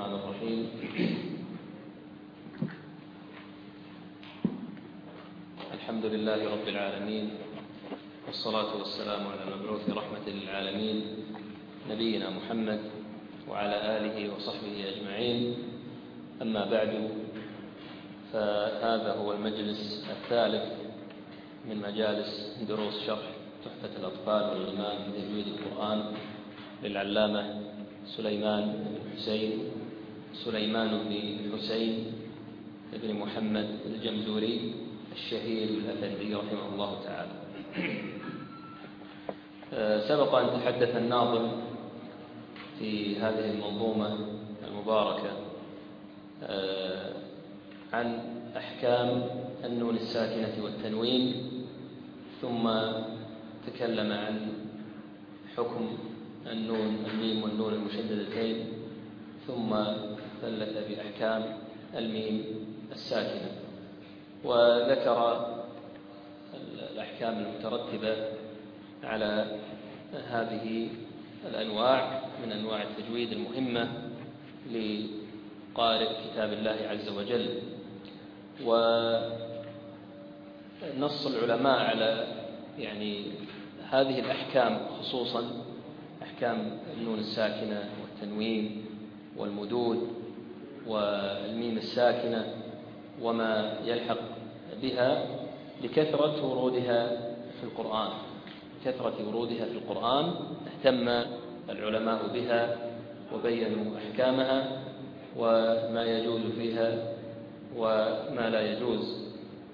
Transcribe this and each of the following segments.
الرحمن الرحيم. الحمد لله رب العالمين، والصلاة والسلام على المبعوث رحمة للعالمين نبينا محمد وعلى آله وصحبه أجمعين. أما بعد، فهذا هو المجلس الثالث من مجالس دروس شرح تحفة الأطفال والغمام في تجويد القرآن للعلامة سليمان بن حسين بن محمد الجمزوري الشهير الأفندي رحمه الله تعالى. سبق أن تحدث الناظم في هذه المنظومة المباركة عن أحكام النون الساكنة والتنوين، ثم تكلم عن حكم النون الميم والنون المشددتين، ثم ثلث بأحكام الميم الساكنة، وذكر الأحكام المترتبة على هذه الأنواع من أنواع التجويد المهمة لقارئ كتاب الله عز وجل. ونص العلماء على هذه الأحكام، خصوصا أحكام النون الساكنة والتنوين والمدود والميم الساكنة وما يلحق بها لكثرة ورودها في القرآن، اهتم العلماء بها وبينوا أحكامها وما يجوز فيها وما لا يجوز.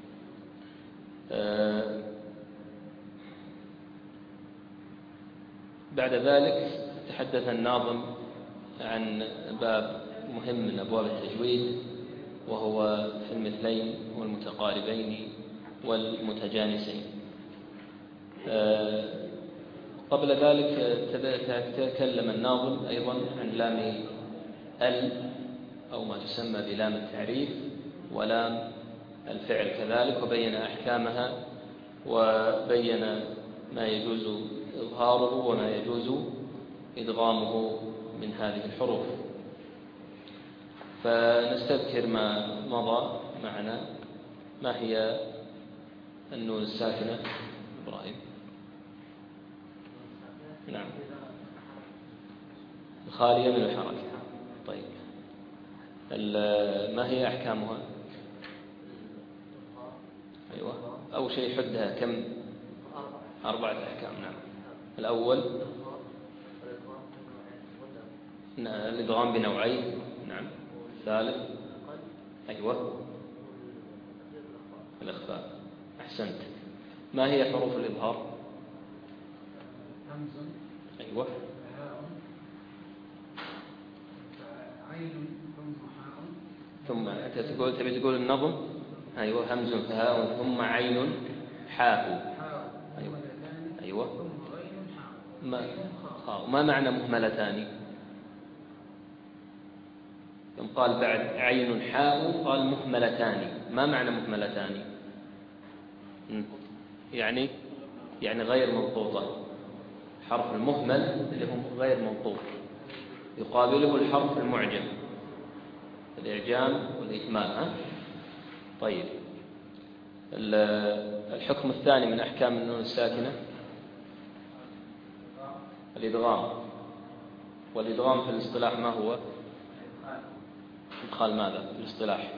بعد ذلك تحدث الناظم عن باب مهم من أبواب التجويد، وهو في المثلين والمتقاربين والمتجانسين. قبل ذلك تكلم الناظم أيضا عن لام ال، أو ما تسمى بلام التعريف، ولام الفعل كذلك، وبين أحكامها وبين ما يجوز إظهاره وما يجوز إدغامه من هذه الحروف. فنستذكر ما مضى معنا. ما هي النون الساكنة إبراهيم؟ نعم، الخالية من الحركة. طيب، ما هي أحكامها؟ أيوة، أول شيء حدها كم؟ 4 أحكام. نعم، الأول الإدغام بنوعين. نعم، الثالث أيوة الإخفاء. أحسنت. ما هي حروف الإظهار؟ همز، أيوة، عين، حاء، ثم أنت تبي تقول النظم. أيوة، همز فهاء ثم عين حاء. أيوة، ما معنى مهملتان؟ يوم قال بعد عين حاء قال مهملتان، ما معنى مهملتان؟ يعني غير منطوطة. حرف المهمل اللي هو غير منطوط، يقابله الحرف المعجم، الإعجام والإكمال. طيب، الحكم الثاني من أحكام النون الساكنة الإدغام. والإدغام في الاصطلاح ما هو؟ إدخال ماذا في الاصطلاح؟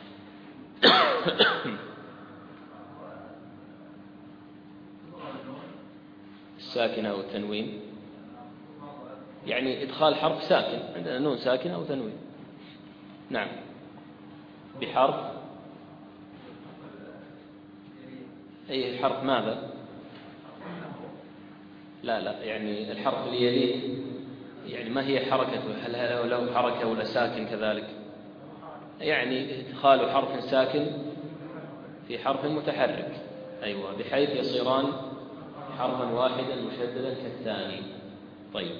الساكنة والتنوين، يعني إدخال حرف ساكن، عندنا نون ساكنة أو تنوين. نعم، بحرف أي حرف ماذا؟ لا، يعني الحرف اللي يليه، يعني ما هي حركته؟ هل له حركة ولا ساكن كذلك؟ يعني إدخال حرف ساكن في حرف متحرك. أيوة، بحيث يصيران حرفا واحدا مشددا كالثاني. طيب،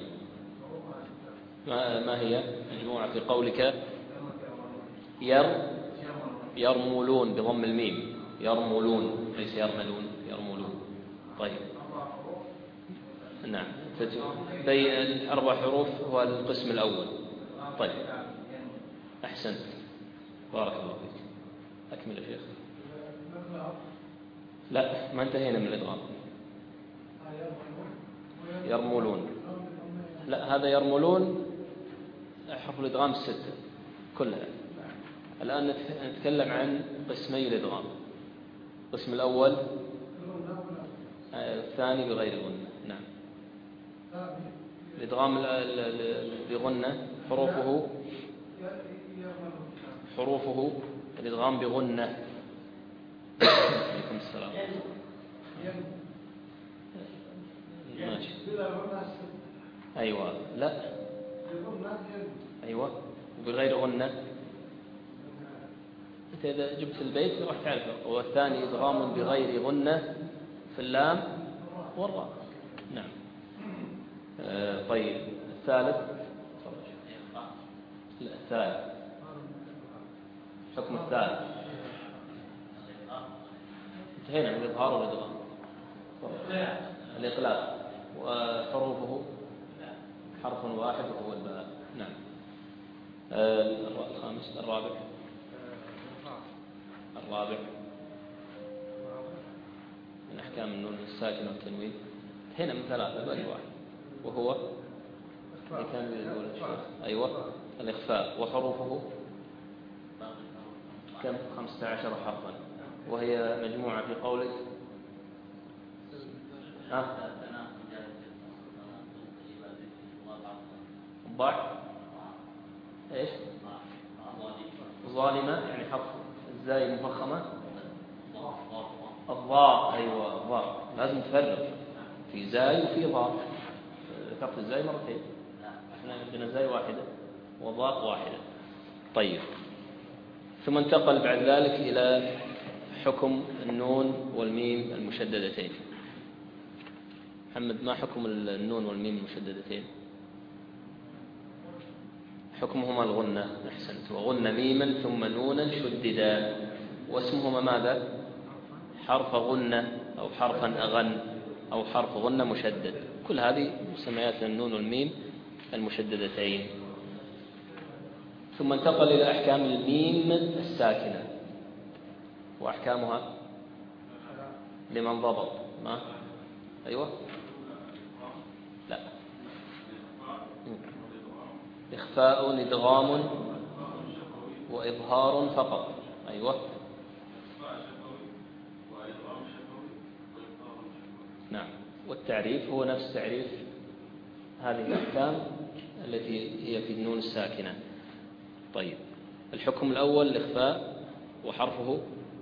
ما هي مجموعة في قولك يرملون بضم الميم؟ يرملون ليس يرملون، يرملون. طيب، نعم، بين 4 حروف هو القسم الأول. طيب، أحسنت، بارك الله فيك. أكمل يا شيخ. لا، ما انتهينا من الإدغام. يرملون، لا هذا يرملون حرف الإدغام 6 كلها. الآن نتكلم عن قسمي الإدغام. القسم الأول الثاني بغير غنة. نعم، الإدغام بغنة حروفه الإدغام بغنة. عليكم السلام. ماشي. أيوة، لا أيوة بغير غنة. أنت إذا جبت البيت راح تعرفه. والثاني إدغام بغير غنة في اللام والراء. نعم. طيب الثالث. لا، الثالث. حكم الثالث انتهينا من الإظهار والإدغام. الإقلاب وحروفه حرف واحد وهو الباء. نعم. الخامس. الرابع من أحكام النون الساكنة والتنوين. هنا من 3 باقي واحد وهو اللي كان يقول الشيخ. أيوة، الإخفاء. وحروفه كم؟ 15 حرفا، وهي مجموعة في قولك ضع ايش؟ ظالمة، يعني حرف الزاي مفخمة. الضاء. أيوة، الضاء لازم تفرق في زاي وفي ضاء. ذكرت الزاي مرتين، احنا عندنا زاي واحدة وضاء واحدة. طيب، ثم انتقل بعد ذلك إلى حكم النون والميم المشددتين. محمد، ما حكم النون والميم المشددتين؟ حكمهما الغنة. أحسنت. وغن ميما ثم نونا شددا، واسمهما ماذا؟ حرف غنة أو حرفا أغن أو حرف غنة مشدد. كل هذه مسميات النون والميم المشددتين. ثم انتقل إلى أحكام الميم الساكنة وأحكامها لمن ضبط. ما؟ أيوة، لا، إخفاء، إدغام، وإظهار فقط. أيوة، نعم. والتعريف هو نفس تعريف هذه الأحكام التي هي في النون الساكنة. طيب، الحكم الأول الإخفاء، وحرفه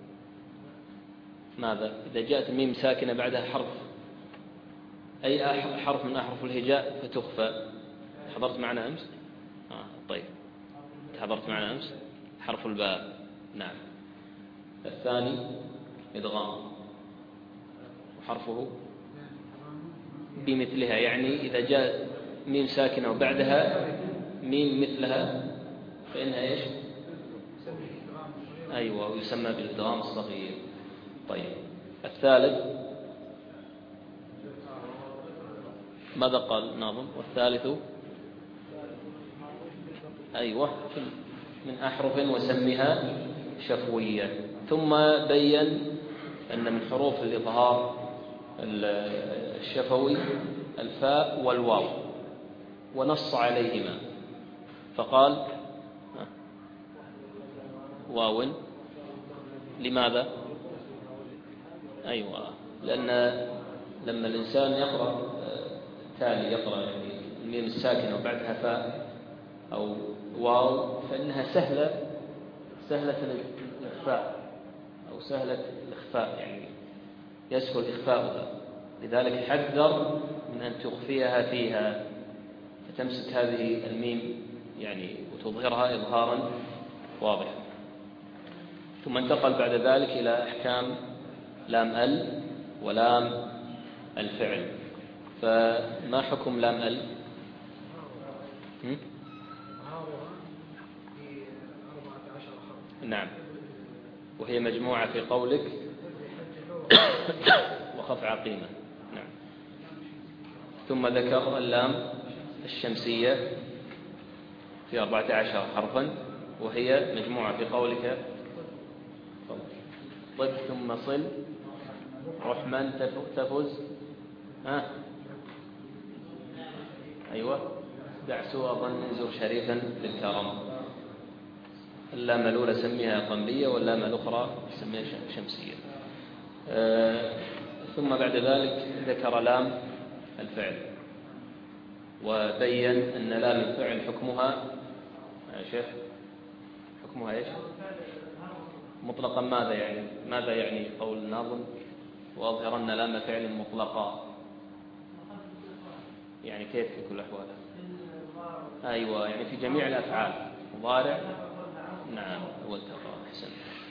ماذا؟ إذا جاءت الميم ساكنة بعدها حرف، أي حرف من أحرف الهجاء فتخفى. حضرت معنا أمس؟ طيب، حضرت معنا أمس حرف الباء. نعم. الثاني إدغام، وحرفه بمثلها، يعني إذا جاء ميم ساكنة وبعدها ميم مثلها فإنها إيش؟ أيوة، ويسمى بالإدغام الصغير. طيب، الثالث ماذا قال الناظم؟ والثالث أيوة من أحرف وسمها شفوية. ثم بين أن من حروف الإظهار الشفوي الفاء والواو، ونص عليهما فقال واو. لماذا؟ أيوة، لأن لما الإنسان يقرأ التالي يقرأ يعني الميم الساكنة وبعدها فاء أو واو فإنها سهلة الإخفاء أو سهلة الإخفاء، يعني يسهل إخفاؤها. لذلك حذر من أن تخفيها فيها، فتمسك هذه الميم يعني وتظهرها إظهارا واضحا. ثم انتقل بعد ذلك إلى أحكام لام ال ولام الفعل. فما حكم لام ال؟ نعم، وهي مجموعة في قولك وخف عقيمة. نعم. ثم ذكر اللام الشمسية في 14 حرفا وهي مجموعة في قولك طب ثم صل رحمن تفز. أيوة دع سوء ظن زر شريفا للكرم. اللام الأولى سميها قنبية واللام الأخرى سميها شمسية. ثم بعد ذلك ذكر لام الفعل وبين أن لام الفعل حكمها يا شيخ حكمها إيش مطلقا؟ ماذا يعني قول الناظم وأظهرن لام فعل مطلقا؟ يعني كيف في كل أحوالها؟ أيوة يعني في جميع الأفعال مضارع. نعم والتقى. أحسن.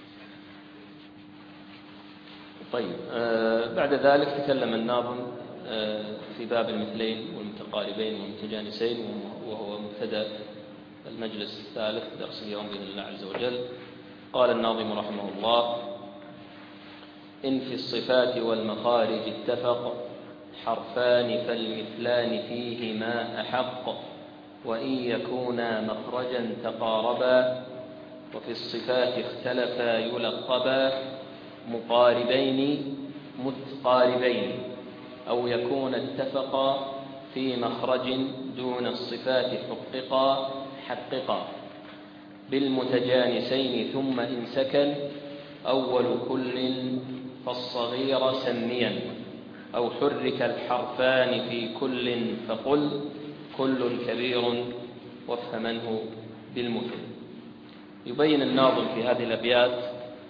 طيب بعد ذلك تكلم الناظم في باب المثلين والمتقاربين والمتجانسين وهو مبتدأ المجلس الثالث درس اليوم بإذن الله عز وجل. قال الناظم رحمه الله: إن في الصفات والمخارج اتفق حرفان فالمثلان فيهما أحق وإن يكونا مخرجا تقاربا وفي الصفات اختلفا يلقبا مقاربين متقاربين أو يكون اتفقا في مخرج دون الصفات حققا بالمتجانسين ثم إن سكن أول كل فالصغير سميا أو حرك الحرفان في كل فقل كل كبير وافهمنه بالمثل. يبين الناظم في هذه الأبيات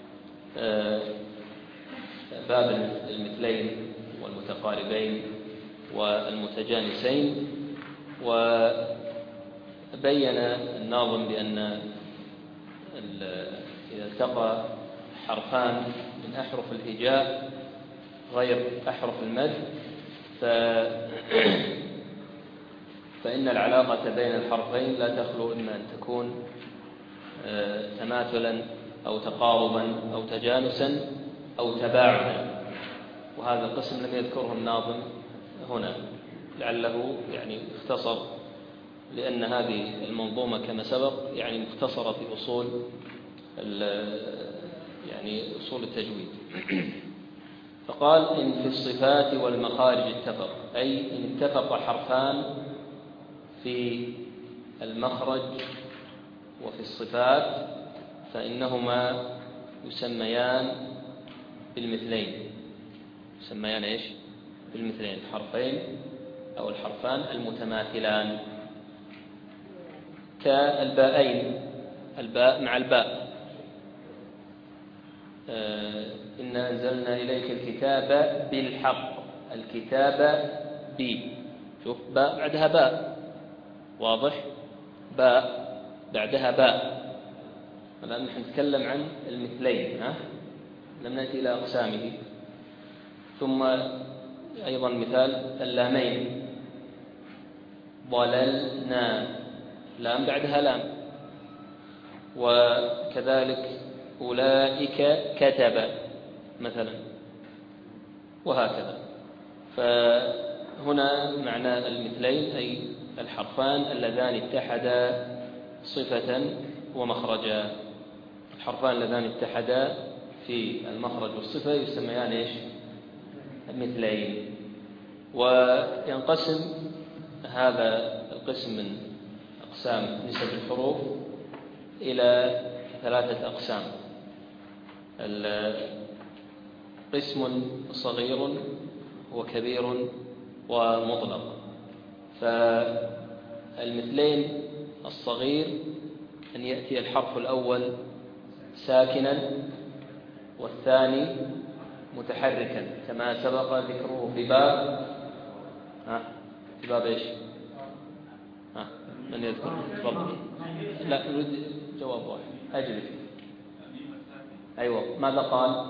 باب المثلين والمتقاربين والمتجانسين، وبين الناظم بأن إذا التقى حرفان من أحرف الهجاء غير أحرف المد فإن العلاقة بين الحرفين لا تخلو إما أن تكون تماثلا أو تقاربا أو تجانسا أو تباعدا، وهذا القسم لم يذكره الناظم هنا لعله يعني اختصر، لأن هذه المنظومة كما سبق يعني مختصرة في أصول التجويد. فقال: إن في الصفات والمخارج اتفق، أي إن اتفق حرفان في المخرج وفي الصفات فإنهما يسميان بالمثلين. يسميان إيش؟ بالمثلين، الحرفين أو الحرفان المتماثلان كالباءين، الباء مع الباء. إنا أنزلنا إليك الكتاب بالحق، الكتاب بي، شوف باء بعدها باء، واضح؟ باء بعدها باء. الآن نحن نتكلم عن المثلين، لم نأتي إلى أقسامه. ثم أيضا مثال اللامين، ضللنا، لام بعدها لام. وكذلك أولئك كتب مثلا، وهكذا. فهنا معنى المثلين أي الحرفان اللذان اتحدا صفة ومخرجا. الحرفان اللذان اتحدا في المخرج والصفة يسميان إيش؟ مثلين. وينقسم هذا القسم من أقسام نسب الحروف إلى 3 أقسام: قسم صغير وكبير ومطلق. فالمثلين الصغير أن يأتي الحرف الأول ساكنا والثاني متحركا كما سبق ذكره في باب إيش؟ من يذكر؟ تفضل. لا نريد جواب واحد. أجلس. أيوة ماذا قال؟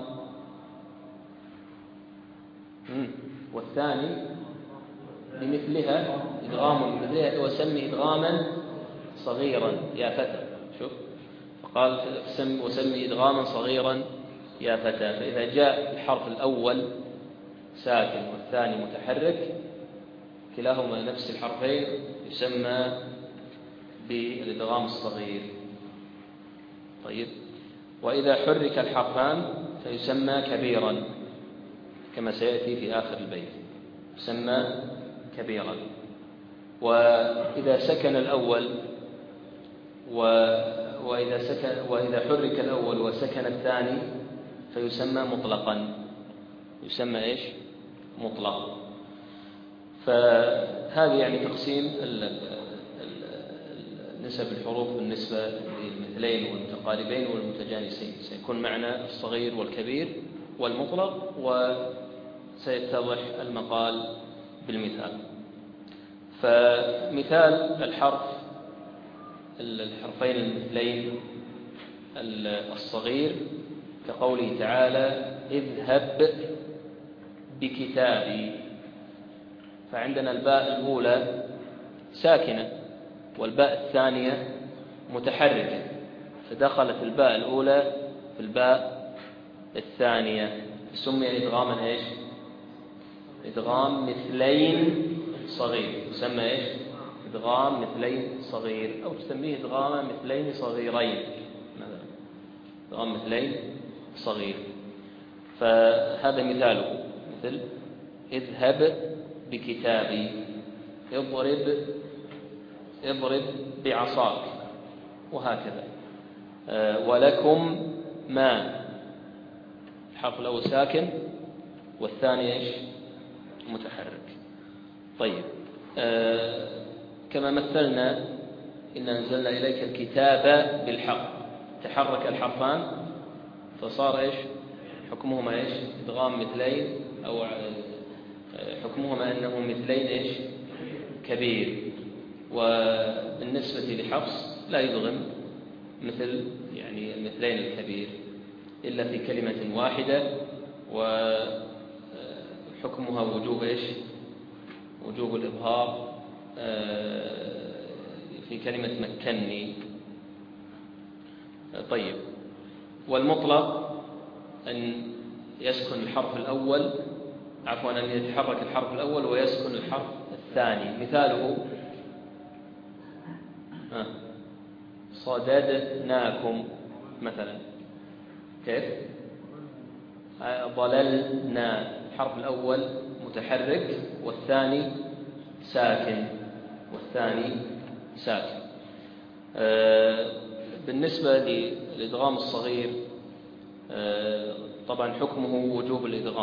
والثاني بمثلها إدغام بمثلها، وسمي إدغاما صغيرا يا فتى. شوف فقال وسمي إدغاما صغيرا يا فتى. فإذا جاء الحرف الأول ساكن والثاني متحرك كلاهما نفس الحرفين يسمى بالإدغام الصغير. طيب. وإذا حرك الحرفان فيسمى كبيرا كما سيأتي في آخر البيت، يسمى كبيرا. وإذا سكن الأول وإذا حرك الأول وسكن الثاني فيسمى مطلقا، يسمى إيش؟ مطلق. فهذه يعني تقسيم نسب الحروف بالنسبة للمثلين والمتقاربين والمتجانسين. سيكون معنا الصغير والكبير والمطلق، وسيتضح المقال بالمثال. فمثال الحرفين المثلين الصغير كقوله تعالى اذهب بكتابي، فعندنا الباء الأولى ساكنة والباء الثانية متحركة، فدخلت الباء الأولى في الباء الثانية، سمي إدغاما إيش؟ إدغام مثلين صغير، يسمى إيش؟ إدغام مثلين صغير، أو تسميه إدغام مثلين صغيرين مثلا، إدغام مثلين صغير. فهذا مثاله، مثل اذهب بكتابي، اضرب بعصاك، وهكذا. ولكم ما، الحرف الأول ساكن والثاني إيش؟ متحرك. طيب. كما مثلنا إن أنزلنا إليك الكتاب بالحق، تحرك الحرفان فصار إيش؟ حكمهما إيش؟ إدغام مثلين، أو حكمهما أنه مثلين إيش؟ كبير. وبالنسبة لحفص لا يدغم مثل يعني المثلين الكبير إلا في كلمة واحدة، وحكمها وجوب إيش؟ وجوب الإظهار في كلمة مكني. طيب. والمطلق أن يسكن الحرف الأول، عفوا أن يتحرك الحرف الأول ويسكن الحرف الثاني. مثاله صددناكم مثلا، كيف؟ ضللنا، الحرف الأول متحرك والثاني ساكن، بالنسبة للإدغام الصغير طبعا حكمه وجوب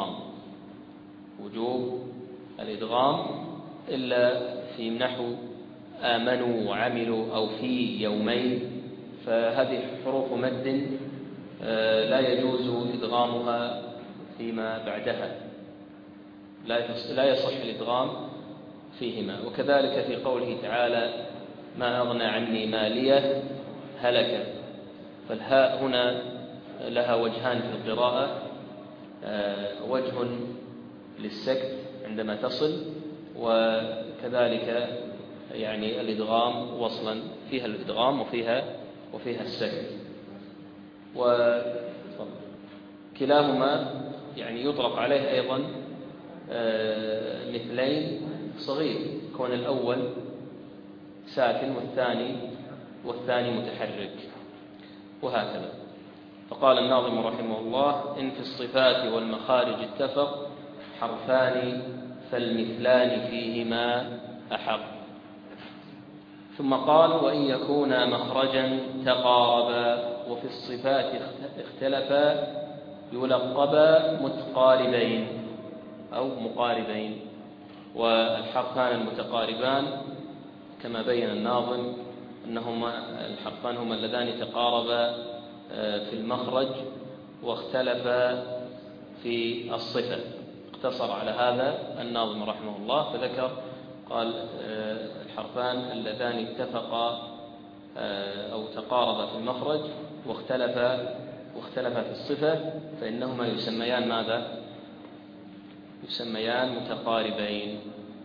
الإدغام إلا في نحو آمنوا وعملوا أو في يومين، فهذه حروف مد لا يجوز إدغامها فيما بعدها، لا يصح الإدغام فيهما. وكذلك في قوله تعالى ما أغنى عني مالية هلك، فالهاء هنا لها وجهان في القراءة، وجه للسكت عندما تصل، وكذلك يعني الإدغام وصلا، فيها الإدغام وفيها السكت. وكلاهما يعني يطلق عليه أيضا مثلين صغير، كون الأول ساكن والثاني متحرك، وهكذا. فقال الناظم رحمه الله إن في الصفات والمخارج اتفق حرفان فالمثلان فيهما أحق. ثم قال وإن يكونا مخرجا تقاربا وفي الصفات اختلفا يلقبا متقاربين أو مقاربين. والحرفان المتقاربان كما بين الناظم أنهما الحرفان هما اللذان تقاربا في المخرج واختلفا في الصفة. اقتصر على هذا الناظم رحمه الله فذكر، قال الحرفان اللذان اتفقا أو تقاربا في المخرج واختلفا في الصفة فإنهما يسميان ماذا؟ يسميان متقاربين.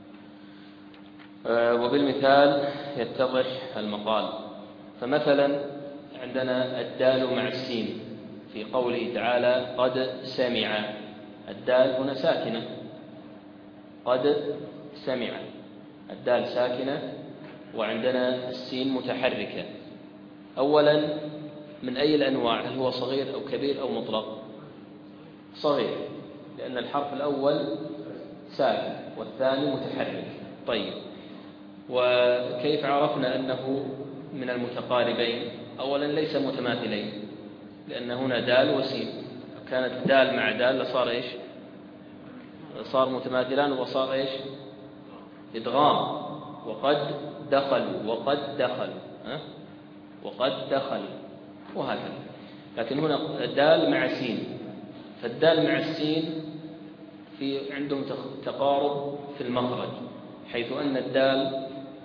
وبالمثال يتضح المقال. فمثلا عندنا الدال مع السين في قوله تعالى قد سمع، الدال هنا ساكنة، قد سمع، الدال ساكنة وعندنا السين متحركة. أولا من أي الأنواع؟ هل هو صغير أو كبير أو مطلق؟ صغير، لأن الحرف الأول ساكن والثاني متحرك. طيب، وكيف عرفنا أنه من المتقاربين؟ أولا ليس متماثلين، لأن هنا دال وسين، كانت دال مع دال لصار إيش؟ صار متماثلان وصار إيش؟ إدغام. وقد دخلوا وقد دخلوا وقد دخلوا وهكذا. لكن هنا دال مع سين، فالدال مع السين في عندهم تقارب في المخرج، حيث أن الدال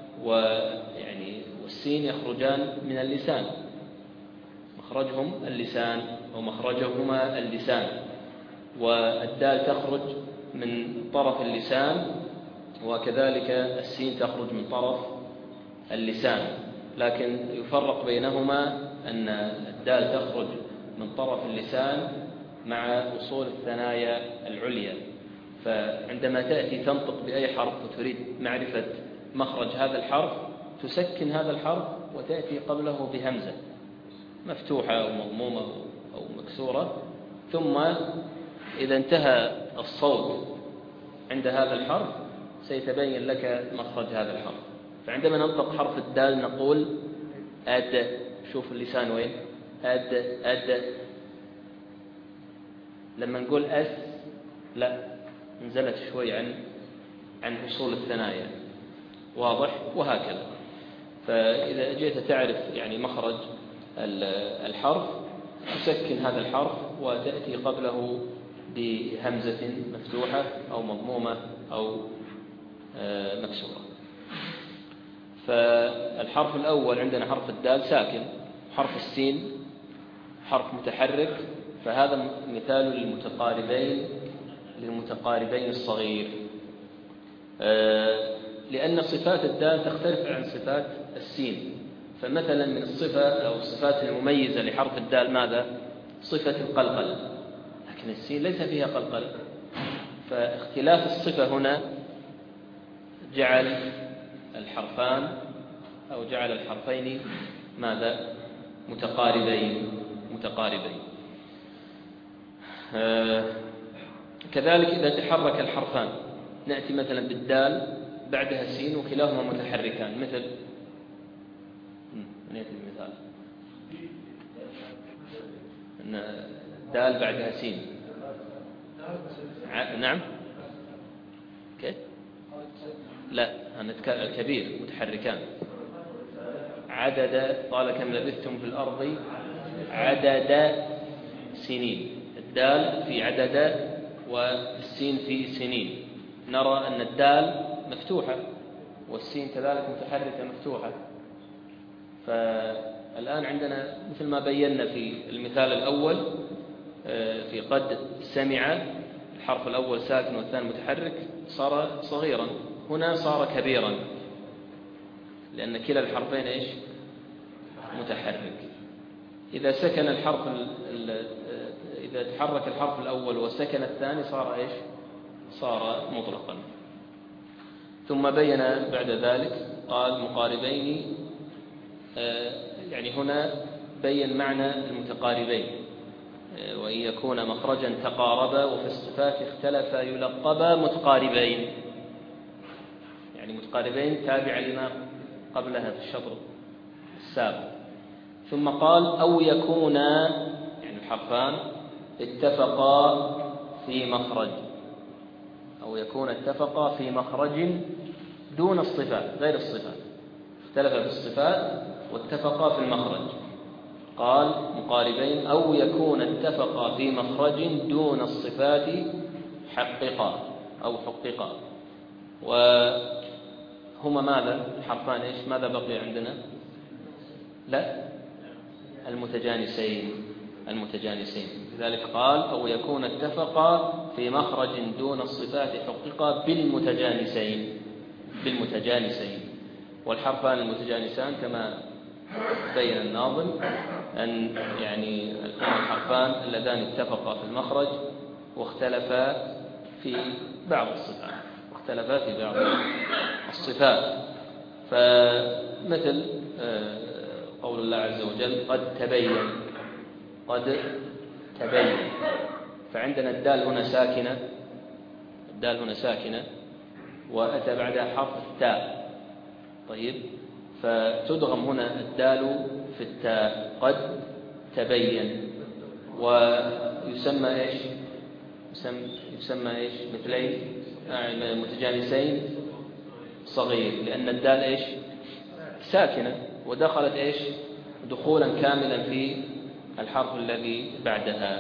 والسين يخرجان من اللسان، مخرجهم اللسان ومخرجهما اللسان، والدال تخرج من طرف اللسان وكذلك السين تخرج من طرف اللسان، لكن يفرق بينهما أن الدال تخرج من طرف اللسان مع وصول الثنايا العليا. فعندما تأتي تنطق بأي حرف وتريد معرفة مخرج هذا الحرف تسكن هذا الحرف وتأتي قبله بهمزة مفتوحة أو مضمومة أو مكسورة، ثم إذا انتهى الصوت عند هذا الحرف سيتبين لك مخرج هذا الحرف. فعندما ننطق حرف الدال نقول أد، شوف اللسان وين، أد أد. لما نقول أس لا، نزلت شوي عن وصول الثنايا، واضح؟ وهكذا. فإذا جئت تعرف مخرج الحرف تسكن هذا الحرف وتأتي قبله بهمزة مفتوحة أو مضمومة أو مكسورة. فالحرف الأول عندنا حرف الدال ساكن، حرف السين حرف متحرك، فهذا مثال للمتقاربين الصغير، لأن صفات الدال تختلف عن صفات السين. فمثلا من الصفة أو الصفات المميزة لحرف الدال ماذا؟ صفة القلقل، لكن السين ليس فيها قلقل. فاختلاف الصفة هنا جعل الحرفين ماذا؟ متقاربين. كذلك إذا تحرك الحرفان نأتي مثلا بالدال بعدها سين وكلاهما متحركان، مثل نأتي المثال أن دال بعدها سين. نعم، كيف؟ لا، أنا كبير متحركان. عدد، قال كم لبثتم في الأرض عدد سنين. الدال في عدد والسين في سنين. نرى أن الدال مفتوحة والسين كذلك متحركة مفتوحة. فالآن عندنا مثل ما بينا في المثال الأول في قد سمع، الحرف الأول ساكن والثاني متحرك، صار صغيرا. هنا صار كبيرا لأن كلا الحرفين إيش؟ متحرك. إذا سكن إذا تحرك الحرف الأول وسكن الثاني صار إيش؟ صار مطلقا. ثم بين بعد ذلك قال مقاربين، هنا بين معنى المتقاربين، وإن يكون مخرجا تقاربا وفي الصفات اختلفا يلقبا متقاربين. متقاربين تابع لما قبلها في الشطر السابق. ثم قال أو يكونا، الحرفان اتفقا في مخرج، أو يكون اتفقا في مخرج دون الصفات، غير الصفات، اختلفا في الصفات واتفقا في المخرج. قال مقاربين أو يكون اتفقا في مخرج دون الصفات حققا أو حققا. وهما ماذا الحرفان؟ إيش ماذا بقي عندنا؟ لا، المتجانسين. لذلك قال أو يكون اتفقا في مخرج دون الصفات حققا بالمتجانسين. والحرفان المتجانسان كما بين الناظم أن الحرفان اللذان اتفقا في المخرج واختلفا في بعض الصفات. فمثل قول الله عز وجل قد تبين، قد تبين. فعندنا الدال هنا ساكنة، الدال هنا ساكنة وأتى بعدها حرف التاء. طيب، فتدغم هنا الدال في التاء، قد تبين. ويسمى إيش؟ يسمى إيش؟ مثلين متجانسين صغير، لأن الدال إيش؟ ساكنة ودخلت إيش؟ دخولا كاملا في الحرف الذي بعدها.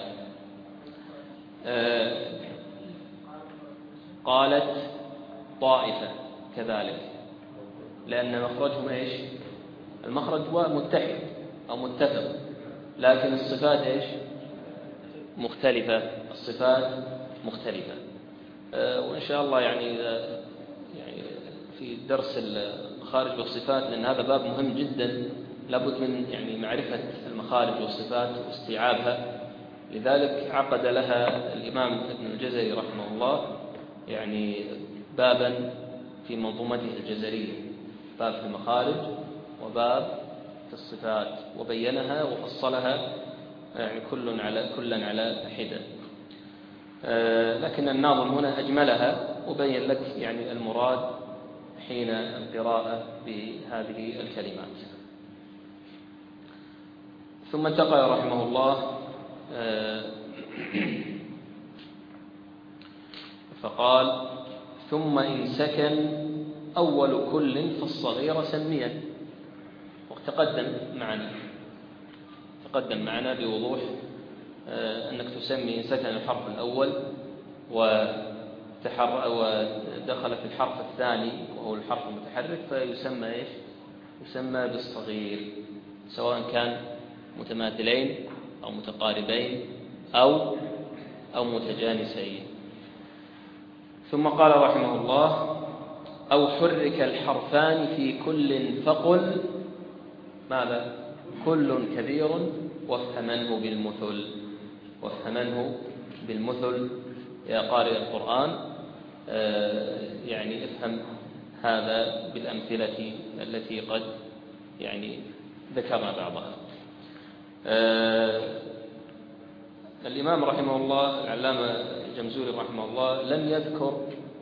قالت طائفة كذلك، لأن مخرجهم إيش؟ المخرج هو متحد أو متفق، لكن الصفات إيش؟ مختلفة، الصفات مختلفة. وإن شاء الله يعني في درس المخارج والصفات، لأن هذا باب مهم جدا، لابد من يعني معرفة المخارج والصفات واستيعابها. لذلك عقد لها الإمام ابن الجزري رحمه الله يعني بابا في منظومته الجزرية، باب في المخارج وباب في الصفات، وبينها وفصلها يعني كلا على حدة. لكن الناظم هنا أجملها وبين لك يعني المراد حين القراءة بهذه الكلمات. ثم انتقل رحمه الله فقال ثم إن سكن أول كل فالصغير سميا. وتقدم معنا بوضوح أنك تسمي إن سكن الحرف الأول ودخل في الحرف الثاني وهو الحرف المتحرك فيسمى إيش؟ يسمى بالصغير، سواء كان متماثلين أو متقاربين أو متجانسين. ثم قال رحمه الله أو حرك الحرفان في كل فقل ماذا؟ كل كبير وافهمنه بالمثل. وافهمنه بالمثل يا قارئ القرآن، يعني افهم هذا بالأمثلة التي قد يعني ذكرنا بعضها. الإمام رحمه الله العلامة الجمزوري رحمه الله لم يذكر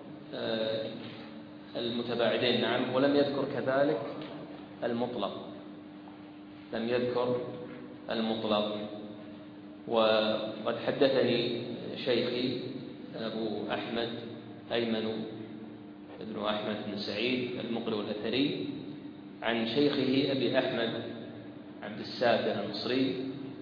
المتباعدين، نعم، ولم يذكر كذلك المطلق، لم يذكر المطلق. وقد حدثني شيخي أبو أحمد أيمن بن أحمد بن سعيد المقري الأثري عن شيخه أبي أحمد عبد الساتر المصري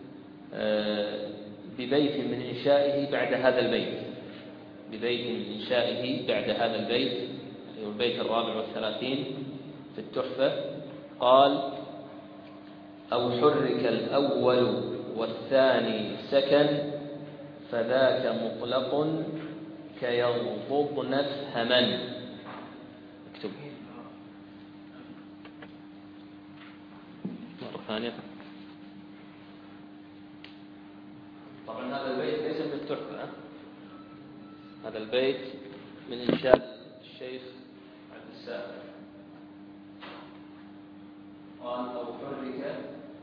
ببيت من إنشائه بعد هذا البيت، ببيت من إنشائه بعد هذا البيت، البيت 34 في التحفة. قال أو حرك الأول والثاني سكن فذاك مطلق كيغضضن افهمن. اكتب مرة ثانية. طبعا هذا البيت ليس من التحفة، هذا البيت من إنشاء الشيخ عبد الساتر. قال أو حرك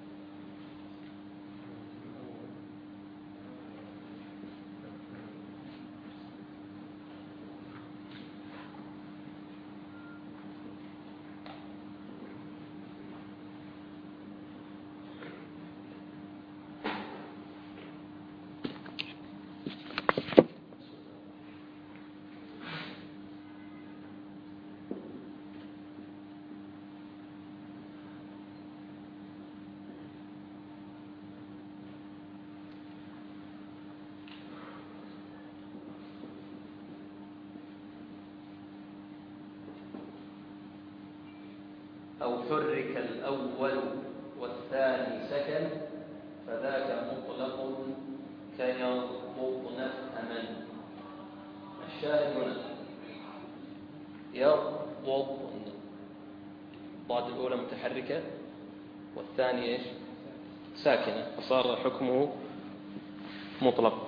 أو حرك الأول والثاني سكن فذاك مطلق كيغضضن افهمن. الشاهد هنا يغضضن، الضاد الأولى متحركة والثانية إيش؟ ساكنة، فصار حكمه مطلق.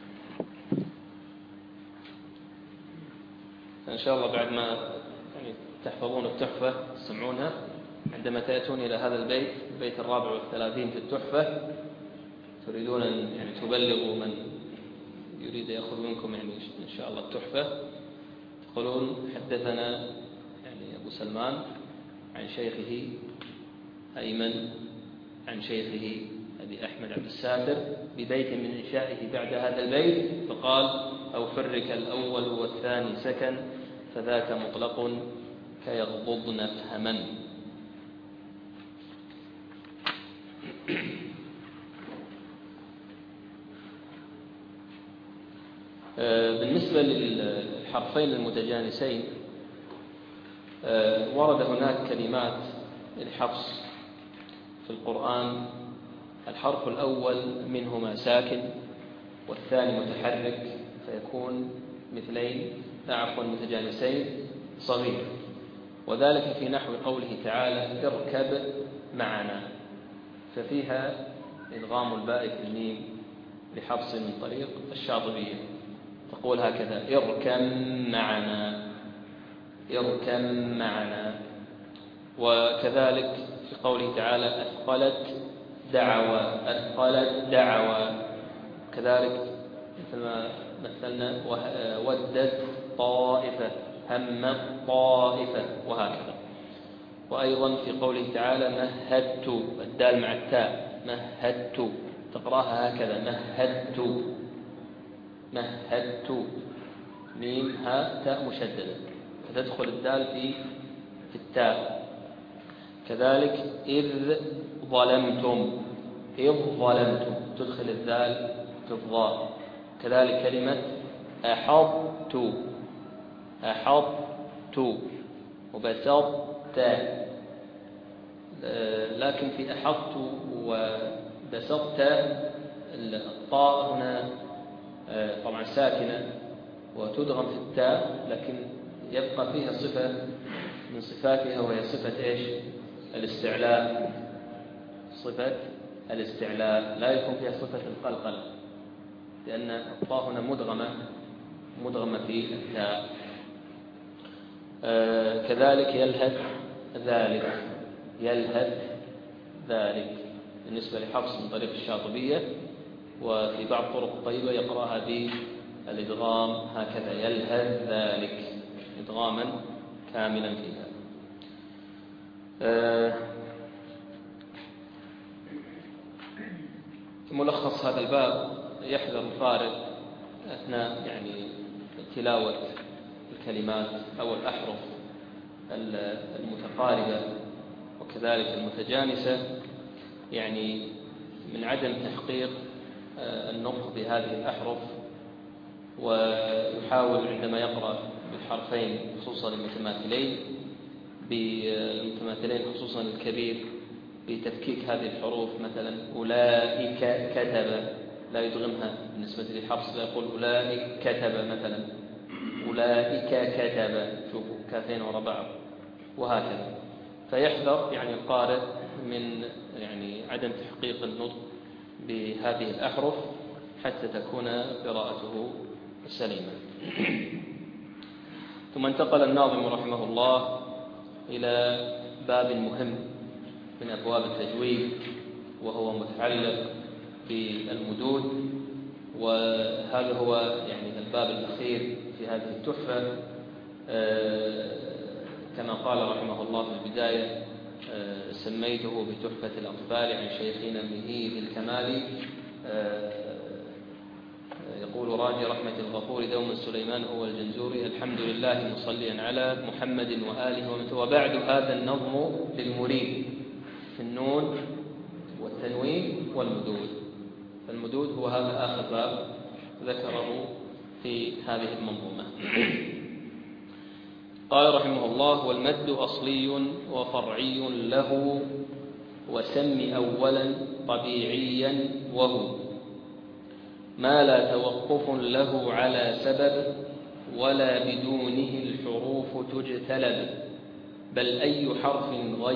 إن شاء الله بعد ما يعني تحفظون التحفة تسمعونها، عندما تأتون إلى هذا البيت البيت 34 في التحفة، تريدون أن يعني تبلغوا من يريد يأخذ منكم يعني إن شاء الله التحفة، تقولون حدثنا يعني أبو سلمان عن شيخه أيمن عن شيخه أبي أحمد عبد الساتر ببيت من إنشائه بعد هذا البيت، فقال أو حرك الأول والثاني سكن فذاك مطلق كيغضضن فهما. بالنسبة للحرفين المتجانسين ورد هناك كلمات لحفص في القرآن، الحرف الأول منهما ساكن والثاني متحرك فيكون مثلين متجانسين صغير، وذلك في نحو قوله تعالى اركب معنا، ففيها إدغام الباء في الميم لحفص من طريق الشاطبية، تقول هكذا اركم معنا اركم معنا. وكذلك في قوله تعالى أثقلت دعوى كذلك مثل ما مثلنا ودت طائفة همت طائفة وهكذا. وأيضا في قوله تعالى مهدت الدال مع التاء مهدت تقراها هكذا مهدت ميم ها تاء مشددة فتدخل الدال في التاء. كذلك إذ ظلمتم تدخل الذال في الضاء. كذلك كلمة أحضت وبسطت، لكن في أحضت وبسطت الطاء هنا طبعا ساكنة وتدغم في التاء، لكن يبقى فيها صفة من صفاتها وهي صفة إيش؟ الاستعلاء، لا يكون فيها صفة القلقلة، لأن الطاء هنا مدغمة في التاء. كذلك يلهث ذلك بالنسبة لحفص من طريق الشاطبية، وفي بعض طرق الطيبة يقرأها بالإدغام هكذا يلهث ذلك إدغاما كاملا فيها. ملخص هذا الباب: يحذر القارئ أثناء يعني تلاوة الكلمات أو الأحرف المتقاربة وكذلك المتجانسة يعني من عدم تحقيق النطق بهذه الأحرف، ويحاول عندما يقرأ بالحرفين خصوصا المتماثلين خصوصا الكبير بتفكيك هذه الحروف، مثلا أولئك كتب لا يدغمها بالنسبة لحفص، لا يقول أولئك كتب مثلا أولئك كتب، شوفوا كافين وراء بعض وهكذا. فيحذر يعني القارئ من يعني عدم تحقيق النطق بهذه الأحرف حتى تكون قراءته سليمة. ثم انتقل الناظم رحمه الله إلى باب مهم من أبواب التجويد، وهو متعلق بالمدود، وهذا هو يعني الباب الأخير في هذه التحفة. كما قال رحمه الله في البداية: سميته بتحفة الأطفال عن شيخنا به بالكمال. يقول راجي رحمة الغفور دوما سليمان هو الجنزوري: الحمد لله مصليا على محمد وآله وبعد. هذا النظم للمريد في النون والتنوين والمدود، فالمدود هو هذا آخر باب ذكره في هذه المنظومة. قال رحمه الله: والمد أصلي وفرعي له، وسم أولا طبيعيا وهو ما لا توقف له على سبب، ولا بدونه الحروف تجتلب، بل أي حرف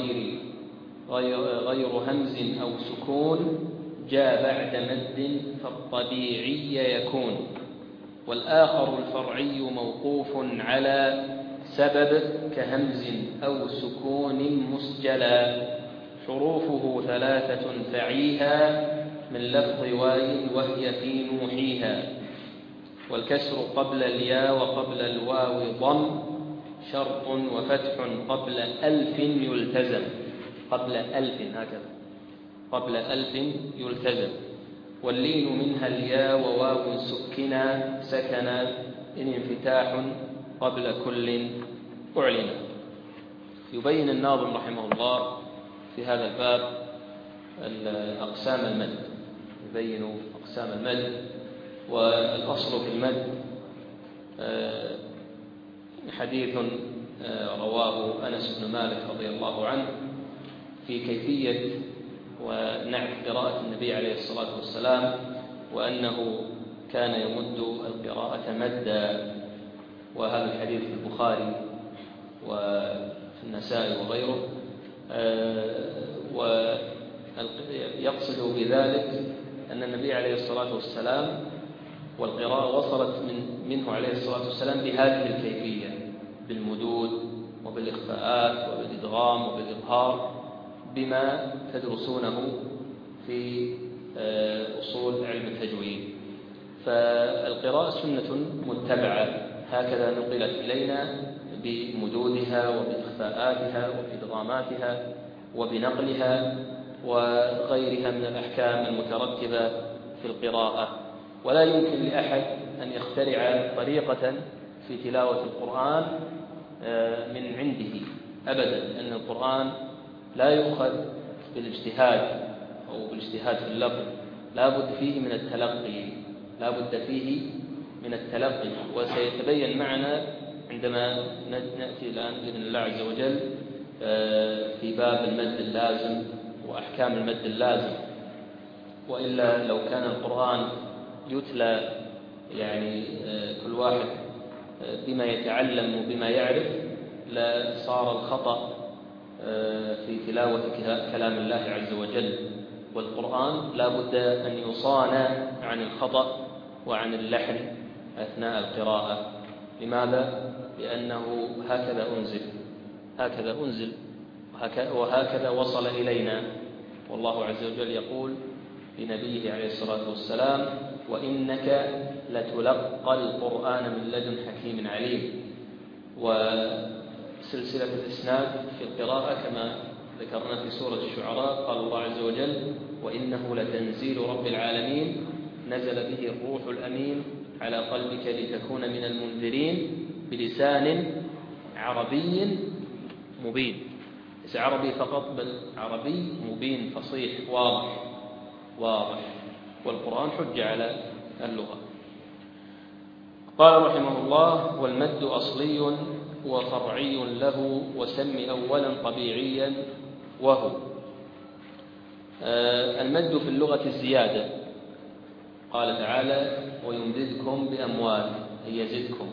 غير همز أو سكون جاء بعد مد فالطبيعي يكون، والآخر الفرعي موقوف على سبب كهمز أو سكون مسجلا، حروفه 3 فعيها من لفظ واو وهي في نوحيها، والكسر قبل الياء وقبل الواو ضم شرط وفتح قبل ألف يلتزم. قبل ألف هكذا، قبل ألف يلتزم. واللين منها الياء وواو سكنا سكنا إن انفتاح قبل كل أعلن. يبين الناظم رحمه الله في هذا الباب أقسام المد، يبين أقسام المد. والأصل في المد حديث رواه أنس بن مالك رضي الله عنه في كيفية ونعت قراءة النبي عليه الصلاة والسلام، وأنه كان يمد القراءة مدا. وهذا الحديث في البخاري وفي النسائي وغيره. ويقصد بذلك أن النبي عليه الصلاة والسلام والقراءة وصلت منه عليه الصلاة والسلام بهذه الكيفية، بالمدود وبالإخفاءات وبالإدغام وبالإظهار، بما تدرسونه في أصول علم التجويد. فالقراءة سنة متبعة هكذا نقلت إلينا بمدودها وبإخفاءاتها وبإدغاماتها وبنقلها وغيرها من الأحكام المترتبة في القراءة. ولا يمكن لأحد أن يخترع طريقة في تلاوة القرآن من عنده أبدا، لأن القرآن لا يؤخذ بالاجتهاد أو بالاجتهاد في اللفظ، لا بد فيه من التلقي، لا بد فيه من التلقي. وسيتبين معنا عندما نأتي الآن بإذن الله عز وجل في باب المد اللازم وأحكام المد اللازم. وإلا لو كان القرآن يتلى يعني كل واحد بما يتعلم وبما يعرف، لصار الخطأ في تلاوة كلام الله عز وجل. والقرآن لا بد أن يصان عن الخطأ وعن اللحن أثناء القراءة. لماذا؟ لأنه هكذا أنزل وهكذا وصل إلينا. والله عز وجل يقول لنبيه عليه الصلاة والسلام: وإنك لتلقى القرآن من لدن حكيم عليم. وسلسلة الإسناد في القراءة كما ذكرنا في سورة الشعراء، قال الله عز وجل: وإنه لتنزيل رب العالمين نزل به الروح الأمين على قلبك لتكون من المنذرين بلسان عربي مبين. ليس عربي فقط، بل عربي مبين فصيح واضح. والقرآن حجة على اللغة. قال رحمه الله: والمد أصلي وفرعي له، وسم أولا طبيعيا وهو. المد في اللغة الزيادة. قال تعالى: ويمددكم بأموال، أي يزدكم.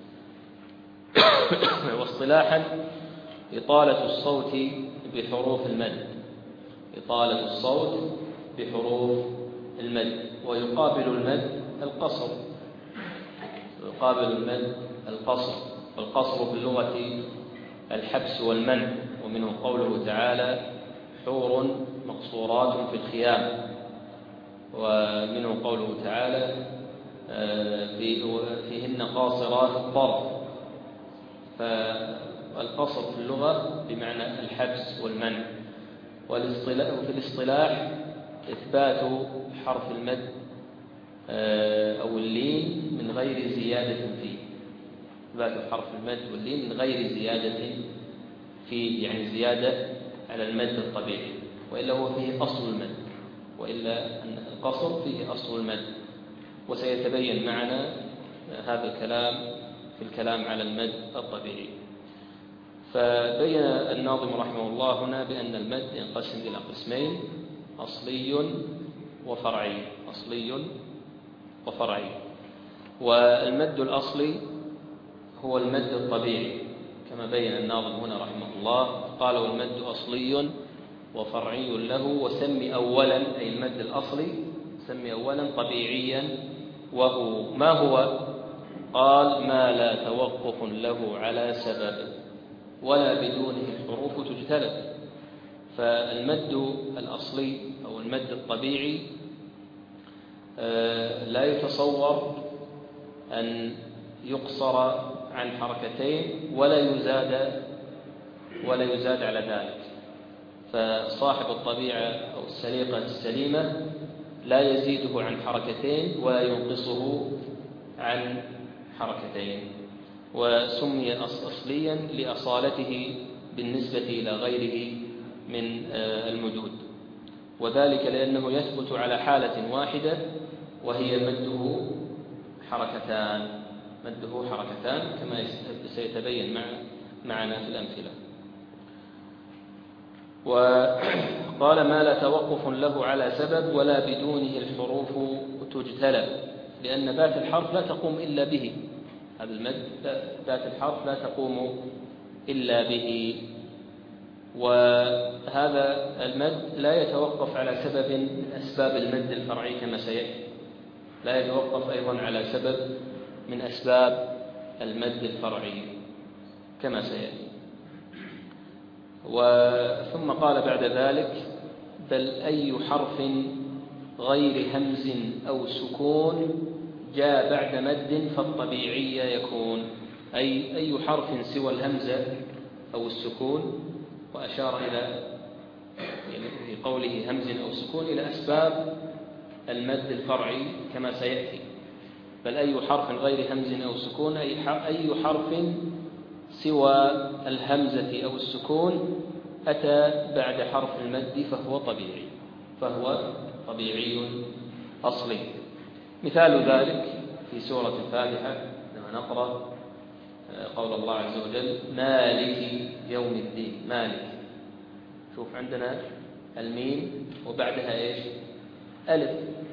واصطلاحا إطالة الصوت بحروف المد، إطالة الصوت بحروف المد. ويقابل المد القصر، يقابل المد القصر. والقصر في اللغة الحبس والمنع. ومنه قوله تعالى: حور مقصورات في الخيام. ومنه قوله تعالى: فيهن قاصرات الطرف. فالقصر في اللغة بمعنى الحبس والمنع. وفي الاصطلاح إثبات حرف المد أو اللين من غير زيادة فيه، إثبات حرف المد واللين من غير زيادة فيه، يعني زيادة على المد الطبيعي، وإلا هو فيه أصل المد، وإلا أن القصر فيه أصل المد. وسيتبين معنا هذا الكلام في الكلام على المد الطبيعي. فبين الناظم رحمه الله هنا بأن المد ينقسم إلى قسمين: أصلي وفرعي. أصلي وفرعي. والمد الأصلي هو المد الطبيعي كما بين الناظم هنا رحمه الله. قال: والمد أصلي وفرعي له، وسم أولا، أي المد الأصلي سمي أولا طبيعيا وهو. ما هو؟ قال: ما لا توقف له على سبب ولا بدونه الحروف تجتلب. فالمد الأصلي أو المد الطبيعي لا يتصور أن يقصر عن حركتين ولا يزاد على ذلك. فصاحب الطبيعة أو السليقة السليمة لا يزيده عن حركتين ولا ينقصه عن حركتين، وسمي أصليا لأصالته بالنسبة إلى غيره من المدود، وذلك لأنه يثبت على حالة واحدة وهي مده حركتان كما سيتبين معنا في الأمثلة. وقال ما لا توقف له على سبب ولا بدونه الحروف تجتلب، لأن ذات الحرف لا تقوم إلا به، هذا المد ذات الحرف لا تقوم إلا به. وهذا المد لا يتوقف على سبب من أسباب المد الفرعي كما سيأتي، لا يتوقف أيضا على سبب من أسباب المد الفرعي كما سيأتي. ثم قال بعد ذلك بل أي حرف غير همز أو سكون جاء بعد مد فالطبيعي يكون، أي حرف سوى الهمزة أو السكون، وأشار إلى في قوله همز أو سكون إلى أسباب المد الفرعي كما سيأتي. بل أي حرف غير همز أو سكون أي حرف سوى الهمزة أو السكون أتى بعد حرف المد فهو طبيعي أصلي. مثال ذلك في سورة الفاتحة لما نقرأ قول الله عز وجل مالك يوم الدين. مالك، شوف عندنا الميم وبعدها إيش؟ ألف،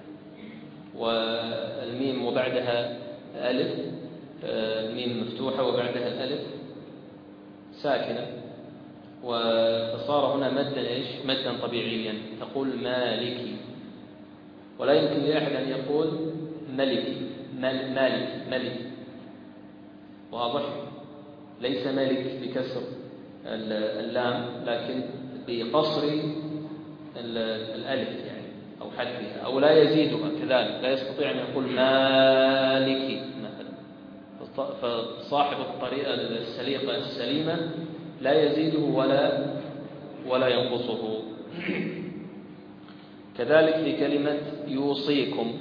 والميم وبعدها ألف، الميم مفتوحة وبعدها الألف ساكنة، فصار هنا مدا إيش؟ مدا طبيعيا. تقول مالكي، ولا يمكن لأحد أن يقول ملكي، ملك، واضح؟ ليس ملك بكسر اللام لكن بقصر الألف يعني أو حذفها، أو لا يزيدها كذلك، لا يستطيع أن يقول مالكي مثلا. فصاحب الطريقة السليقة السليمة لا يزيده ولا ينقصه. كذلك في كلمة يوصيكم،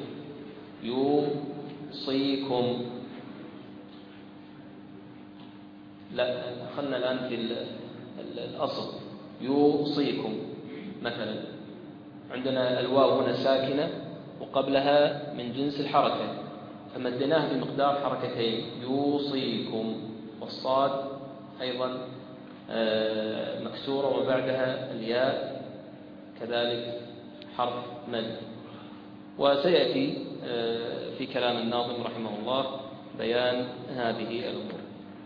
لا خلنا الآن في الأصل يوصيكم مثلا، عندنا الواو هنا ساكنة وقبلها من جنس الحركة فمدناه بمقدار حركتين يوصيكم، والصاد أيضا مكسورة وبعدها الياء كذلك حرف مد. وسيأتي في كلام الناظم رحمه الله بيان هذه الأمور.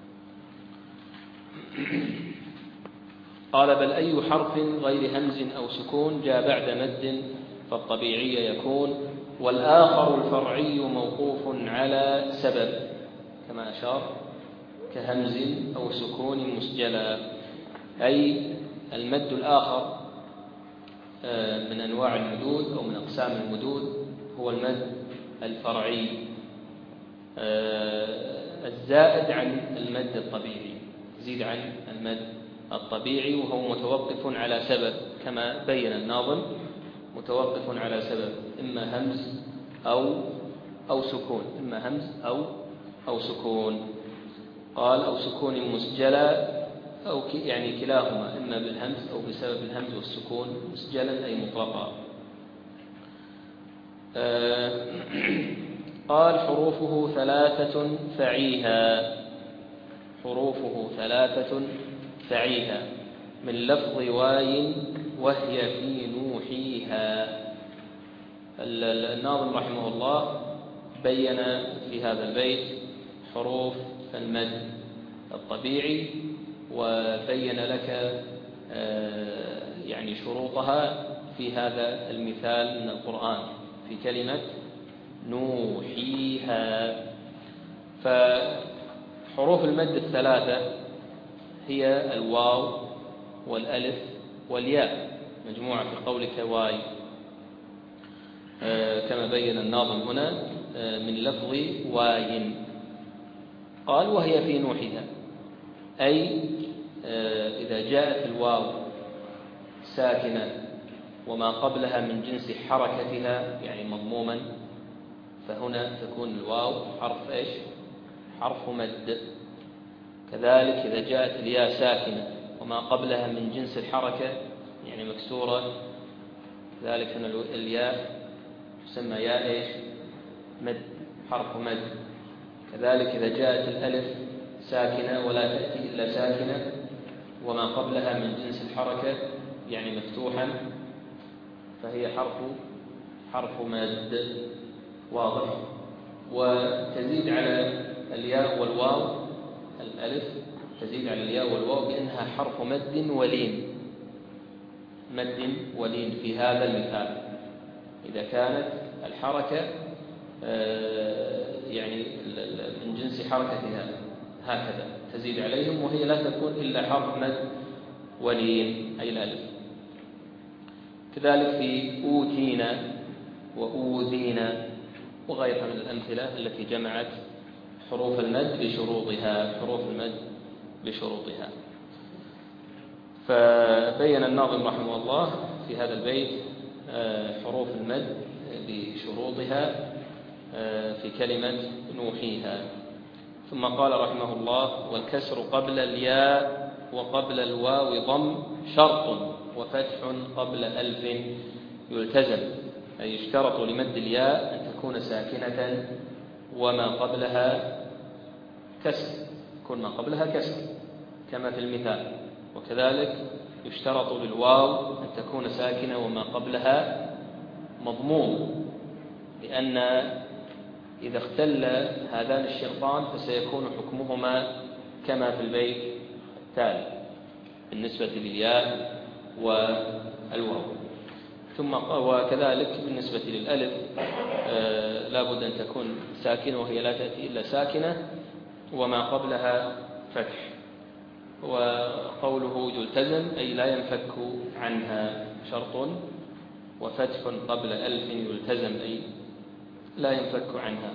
قال بل أي حرف غير همز أو سكون جاء بعد مد فالطبيعي يكون، والآخر الفرعي موقوف على سبب كما أشار كهمز أو سكون مسجلا. أي المد الآخر من أنواع المدود أو من أقسام المدود هو المد الفرعي الزائد عن المد الطبيعي، يزيد عن المد الطبيعي، وهو متوقف على سبب كما بين الناظم، متوقف على سبب إما همز أو سكون، إما همز أو سكون. قال أو سكون مسجلا، أو يعني كلاهما إما بالهمز أو بسبب الهمز والسكون مسجلا أي مطلقا. قال حروفه ثلاثة فعيها، حروفه ثلاثة فعيها من لفظ واي وهي في نوحيها. الناظم رحمه الله بين في هذا البيت حروف المد الطبيعي وبين لك يعني شروطها في هذا المثال من القرآن في كلمة نوحيها. فحروف المد الثلاثة هي الواو والألف والياء مجموعة في قولك واي، كما بين الناظم هنا من لفظ واي. قال وهي في نوحها، أي إذا جاءت الواو ساكنة وما قبلها من جنس حركتها يعني مضموما، فهنا تكون الواو حرف إيش؟ حرف مد. كذلك إذا جاءت الياء ساكنة وما قبلها من جنس الحركة يعني مكسورة، كذلك هنا الياء تسمى ياء إيش؟ مد، حرف مد. كذلك إذا جاءت الألف ساكنة ولا تأتي إلا ساكنة وما قبلها من جنس الحركة يعني مفتوحا، فهي حرف مد. واضح. وتزيد على الياء والواو الألف، تزيد على الياء والواو بأنها حرف مد ولين، مد ولين في هذا المثال إذا كانت الحركة يعني من جنس حركتها هكذا تزيد عليهم، وهي لا تكون إلا حرف مد ولين أي الألف. كذلك في أوتينا وأوذينا وغيرها من الأمثلة التي جمعت حروف المد بشروطها. فبين الناظم رحمه الله في هذا البيت حروف المد بشروطها في كلمة نوحيها. ثم قال رحمه الله والكسر قبل الياء وقبل الواو ضم شرط وفتح قبل ألف يلتزم، أي يشترط لمد الياء أن تكون ساكنة وما قبلها كسر، يكون ما قبلها كسر كما في المثال. وكذلك يشترط للواو أن تكون ساكنة وما قبلها مضموم، لأن إذا اختل هذان الشرطان فسيكون حكمهما كما في البيت التالي بالنسبة للياء والواو. ثم وكذلك بالنسبة للألف لا بد أن تكون ساكنة وهي لا تأتي إلا ساكنة وما قبلها فتح. وقوله يلتزم أي لا ينفك عنها شرط، وفتح قبل ألف يلتزم أي لا ينفك عنها.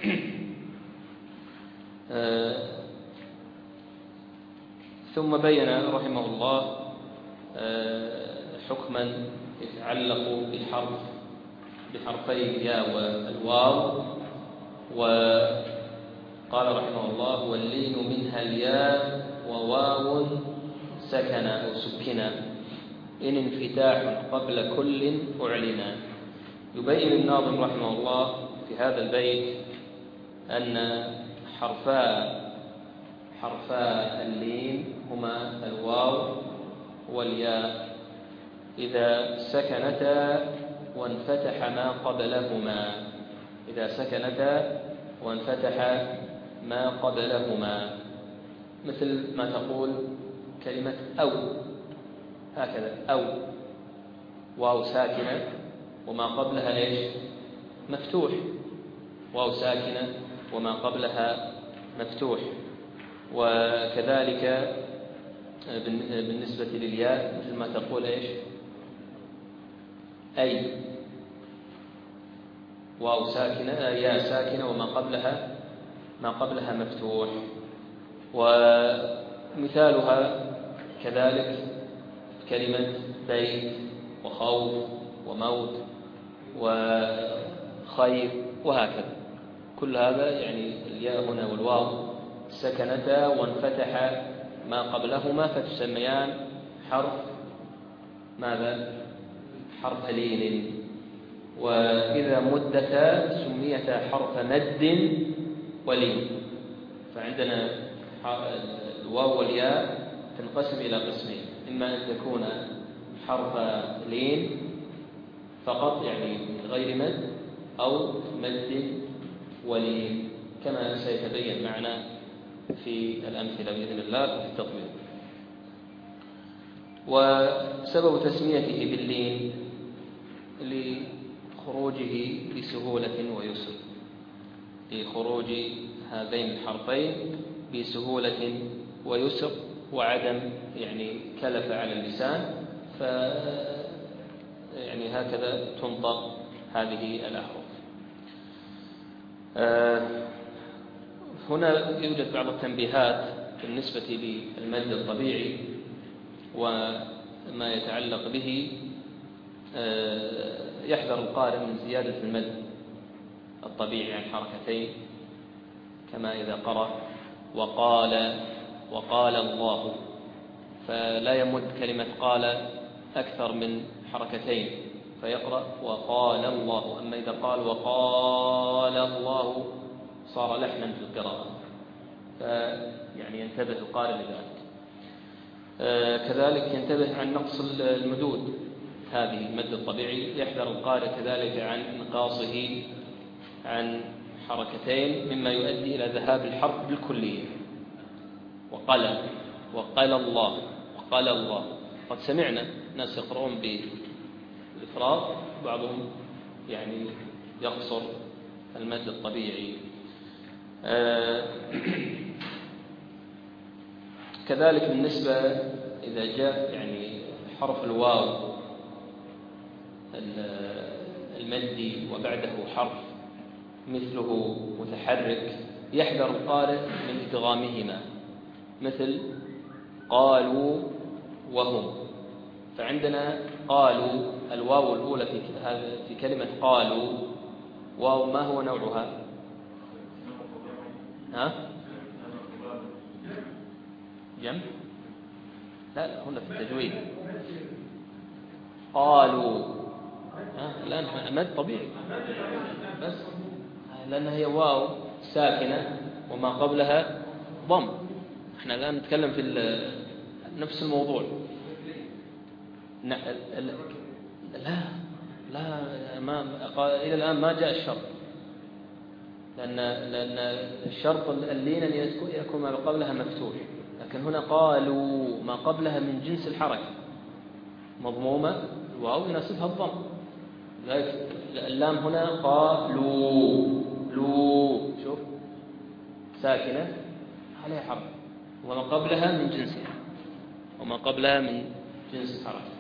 ثم بين رحمه الله حكما يتعلق بحرفي الياء والواو، وقال رحمه الله واللين منها الياء وواو سكن أو سكنا إن انفتاح قبل كل أعلنا. يبين الناظم رحمه الله في هذا البيت أن حرفا اللين هما الواو والياء إذا سكنتا وانفتح ما قبلهما، إذا سكنتا وانفتح ما قبلهما، مثل ما تقول كلمة أو هكذا، أو واو ساكنة وما قبلها إيش؟ مفتوح، واو ساكنة وما قبلها مفتوح. وكذلك بالنسبة للياء مثل ما تقول إيش؟ أي واو ساكنة ياء ساكنة وما قبلها مفتوح. ومثالها كذلك كلمة بيت وخوف وموت وخير وهكذا، كل هذا يعني الياء هنا والواو سكنتا وانفتح ما قبلهما فتسميان حرف ماذا؟ حرف لين. وإذا مدتا سميتا حرف مد ولين. فعندنا الواو والياء تنقسم إلى قسمين، إما أن تكون حرف لين فقط يعني غير مد، أو مد ولين كما سيتبين معنا في الأمثلة بإذن الله في التطبيق. وسبب تسميته باللين لخروجه بسهولة ويسر، لخروج هذين الحرفين بسهولة ويسر وعدم يعني كلف على اللسان، يعني هكذا تنطق هذه الأحرف. هنا يوجد بعض التنبيهات بالنسبة للمد الطبيعي وما يتعلق به. يحذر القارئ من زيادة المد الطبيعي عن حركتين، كما إذا قرأ وقال الله، فلا يمد كلمة قال أكثر من حركتين فيقرأ وقال الله. أما إذا قال وقال الله صار لحنا في القراءة، فيعني ينتبه القارئ لذلك. كذلك ينتبه عن نقص المدود، هذه المد الطبيعي يحذر القارئ كذلك عن إنقاصه عن حركتين مما يؤدي إلى ذهاب الحرف بالكلية. وقال الله. قد سمعنا ناس يقرؤون بالإفراط، بعضهم يعني يقصر المد الطبيعي. كذلك بالنسبة إذا جاء يعني حرف الواو المدي وبعده حرف مثله متحرك، يحذر القارئ من إدغامهما، مثل قالوا وهم. فعندنا قالوا الواو الأولى في كلمة قالوا، واو ما هو نوعها؟ جمع؟ لا، هنا في التجويد قالوا الآن مد طبيعي بس، لأن هي واو ساكنة وما قبلها ضم. احنا الآن نتكلم في نفس الموضوع. لا ما إلى الآن ما جاء الشرط، لأن الشرط اللين أن يكون ما قبلها مفتوح، لكن هنا قالوا ما قبلها من جنس الحركة مضمومة، الواو يناسبها الضم. لذلك اللام هنا قالوا شوف ساكنة عليها حرف، وما قبلها من جنس الحركة.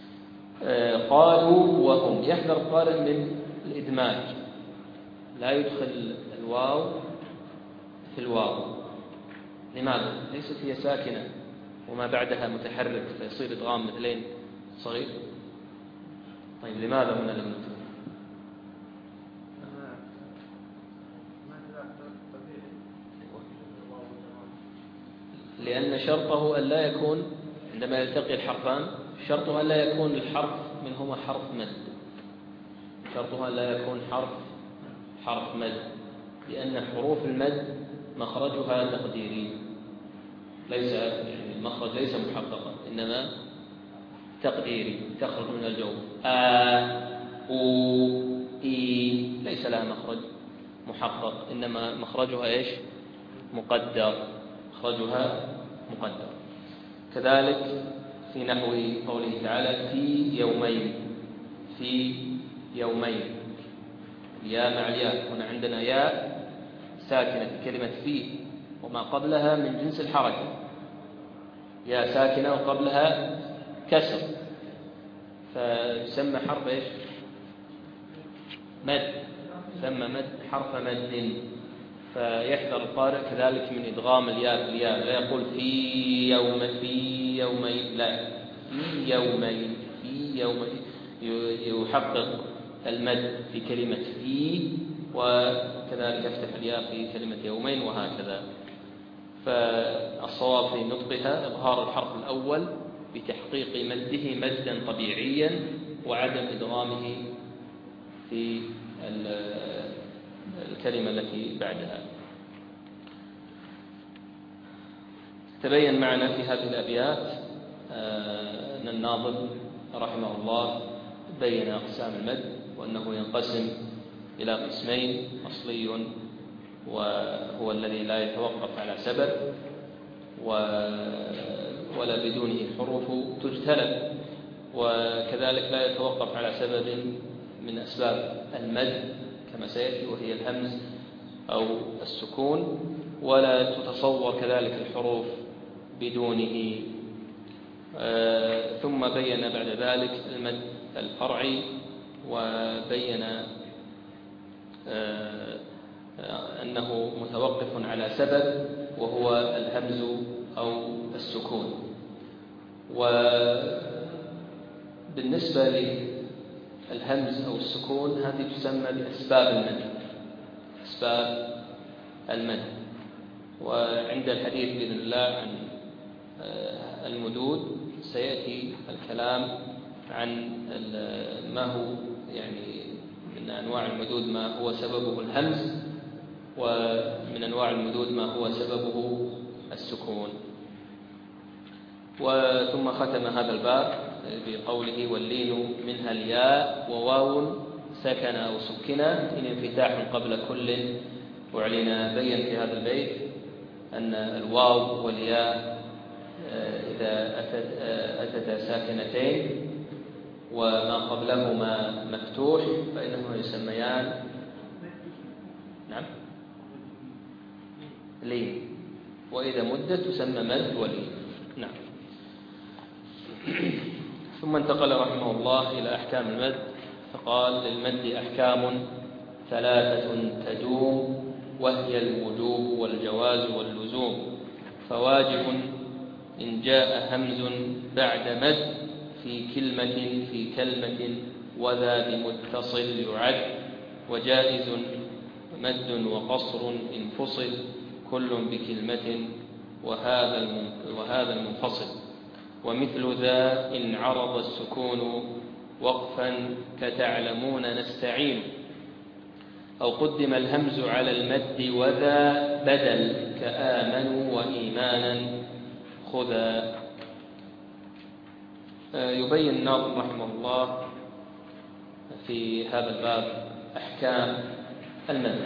قالوا وهم. يحذر القارئ من الإدماج، لا يدخل الواو في الواو. لماذا؟ ليست هي ساكنة وما بعدها متحرك فيصير إدغام مثلين صغير. طيب لماذا هنا لم ندخل؟ لأن شرطه ألا يكون عندما يلتقي الحرفان، شرطه ألا يكون الحرف منهما حرف مد، شرطها لا يكون حرف مد، لأن حروف المد مخرجها تقديري، ليس يعني المخرج ليس محققا، إنما تقديري، تخرج من الجوف. أو إي ليس لها مخرج محقق، إنما مخرجها إيش؟ مقدر، مخرجها مقدر. كذلك في نحو قوله تعالى في يومين يا مع الياء. هنا عندنا ياء ساكنة في كلمة في وما قبلها من جنس الحركة، ياء ساكنة وقبلها كسر، فيسمى حرف ايش؟ مد، يسمى مد حرف مد. فيحذر القارئ كذلك من إدغام الياء في الياء، لا يقول في يومين، لا في يومين يحقق المد في كلمة في، وكذلك يفتح الياء في كلمة يومين، وهكذا. فالصواب في نطقها إظهار الحرف الأول بتحقيق مده مدا طبيعيا وعدم إدغامه في الكلمة التي بعدها. تبين معنا في هذه الأبيات أن الناظم رحمه الله بين أقسام المد، وأنه ينقسم إلى قسمين: أصلي وهو الذي لا يتوقف على سبب ولا بدونه الحروف تجتلب، وكذلك لا يتوقف على سبب من أسباب المد كما سيأتي وهي الهمز أو السكون، ولا تتصور كذلك الحروف بدونه. ثم بين بعد ذلك المد الفرعي، وبين أنه متوقف على سبب وهو الهمز أو السكون. وبالنسبة للهمز أو السكون هذه تسمى بأسباب المد، أسباب المد. وعند الحديث بإذن الله عن المدود سيأتي الكلام عن ما هو يعني من أنواع المدود ما هو سببه الهمز، ومن أنواع المدود ما هو سببه السكون. ثم ختم هذا الباب بقوله واللين منها الياء وواو سكن أو سكنا إن انفتاح قبل كل أعلن. بين في هذا البيت أن الواو والياء إذا أتتا ساكنتين وما قبلهما مفتوح فإنهما يسميان نعم لين، وإذا مدت تسمى مد ولين. نعم. ثم انتقل رحمه الله إلى أحكام المد، فقال للمد أحكام ثلاثة تدوم، وهي الوجوب والجواز واللزوم. فواجب إن جاء همز بعد مد في كلمة وذا بمتصل يعد، وجائز مد وقصر إن فصل كل بكلمة وهذا المنفصل. ومثل ذا إن عرض السكون وقفا كتعلمون نستعين، أو قدم الهمز على المد وذا بدل كآمنوا وإيمانا خذا. يبين الناظم رحمه الله في هذا الباب أحكام المد.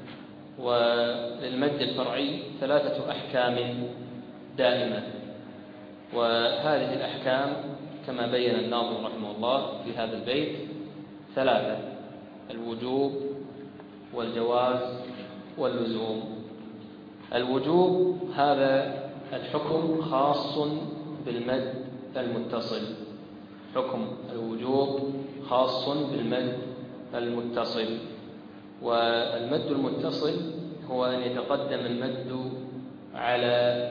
وللمد الفرعي ثلاثة أحكام دائمة، وهذه الأحكام كما بين الناظم رحمه الله في هذا البيت ثلاثة: الوجوب والجواز واللزوم. الوجوب هذا الحكم خاص بالمد المتصل، حكم الوجوب خاص بالمد المتصل. والمد المتصل هو أن يتقدم المد على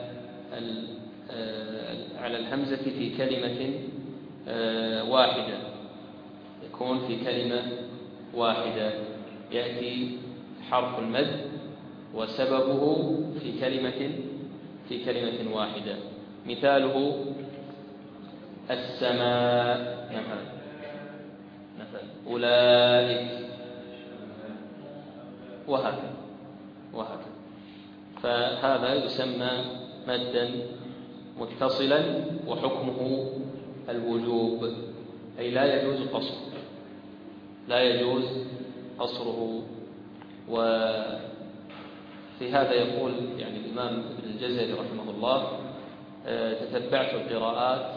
الهمزة في كلمة واحدة، يكون في كلمة واحدة، يأتي حرف المد وسببه في كلمة واحدة. مثاله السماء مثلا أولئك وهكذا. فهذا يسمى مدا متصلا وحكمه الوجوب، أي لا يجوز قصره. وفي هذا يقول يعني الإمام ابن الجزري رحمه الله: تتبعت القراءات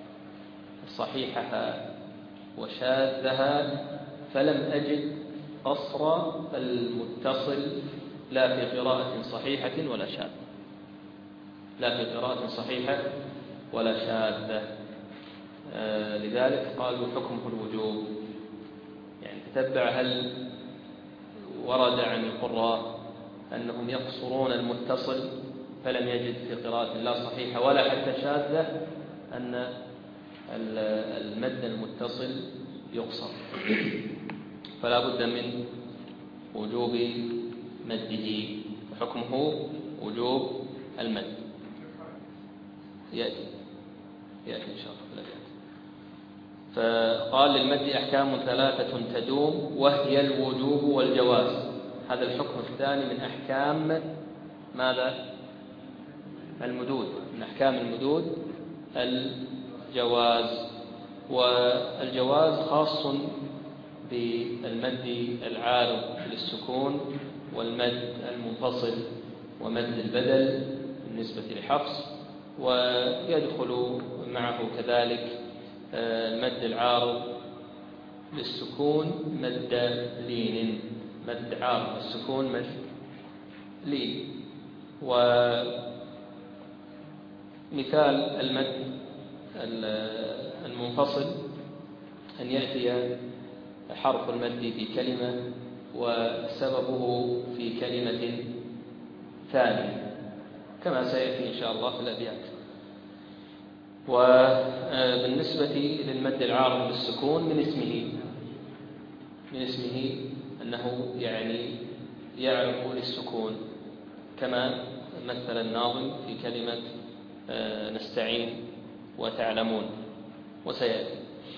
صحيحها وشاذها فلم أجد قصر المتصل لا في قراءة صحيحة ولا شاذة. لذلك قالوا حكمه الوجوب، يعني تتبع هل ورد عن القراء أنهم يقصرون المتصل فلم يجد في قراءة لا صحيحة ولا حتى شاذة أن المد المتصل يقصر، فلا بد من وجوب مده، وحكمه وجوب المد. يأتي إن شاء الله. فقال للمد أحكام ثلاثة تدوم، وهي الوجوب والجواز. هذا الحكم الثاني من أحكام ماذا؟ المدود. من أحكام المدود الجواز، والجواز خاص بالمد العارض للسكون والمد المنفصل ومد البدل بالنسبة لحفص، ويدخل معه كذلك المد العارض للسكون مد لين، مد عارض السكون مد لين. ومثال المد المنفصل أن يأتي حرف المد في كلمة وسببه في كلمة ثانية كما سيأتي إن شاء الله في الأبيات. وبالنسبة للمد العارض بالسكون من اسمه أنه يعني يعرف للسكون كما مثل الناظم في كلمة نستعين وتعلمون وسيأتي.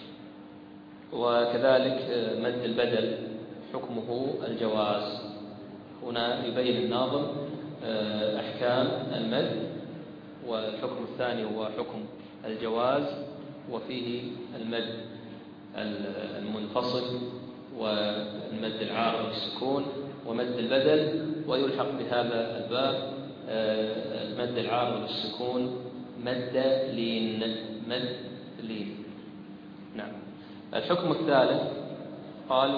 وكذلك مد البدل حكمه الجواز. هنا يبين الناظم أحكام المد، والحكم الثاني هو حكم الجواز، وفيه المد المنفصل والمد العارض بالسكون ومد البدل. ويلحق بهذا الباب المد العارض بالسكون مد لين. نعم. الحكم الثالث قال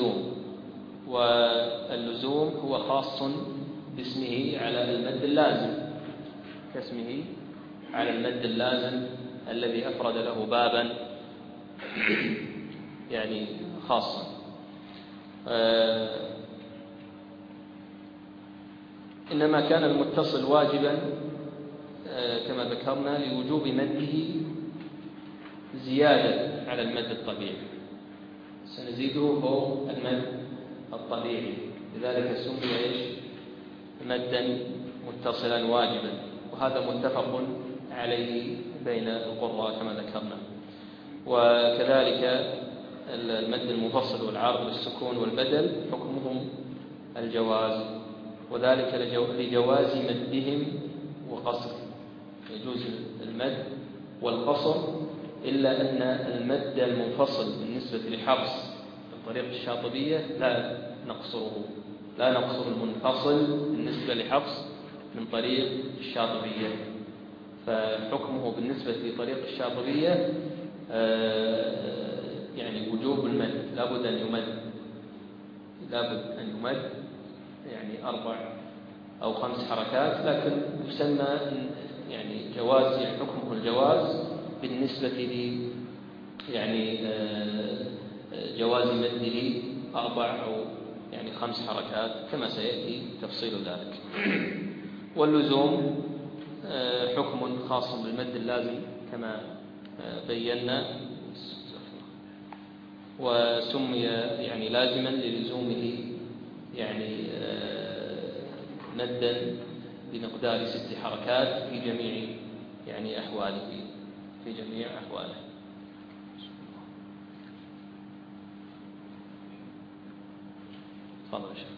واللزوم هو خاص باسمه على المد اللازم، كاسمه على المد اللازم الذي أفرد له بابا يعني خاصا. إنما كان المتصل واجبا كما ذكرنا لوجوب مده زيادة على المد الطبيعي، سنزيده فوق المد الطبيعي، لذلك سمي مدا متصلا واجبا، وهذا متفق عليه بين القراء كما ذكرنا. وكذلك المد المفصل والعارض بالسكون والبدل حكمهم الجواز، وذلك لجواز مدهم وقصر، يجوز المد والقصر، إلا أن المد المنفصل بالنسبة لحفص من طريق الشاطبية لا نقصر المنفصل بالنسبة لحفص من طريق الشاطبية، فحكمه بالنسبة لطريق الشاطبية يعني وجوب المد، لابد أن يمد يعني 4 أو 5 حركات، لكن يسمى يعني جواز، يعني حكمه الجواز بالنسبة لي يعني جواز مده 4 أو يعني 5 حركات كما سيأتي تفصيل ذلك. واللزوم حكم خاص بالمد اللازم كما بينا، وسمي يعني لازما للزومه يعني مدا بمقدار 6 حركات في جميع يعني أحواله، في جميع أحواله. تفضل يا شيخ.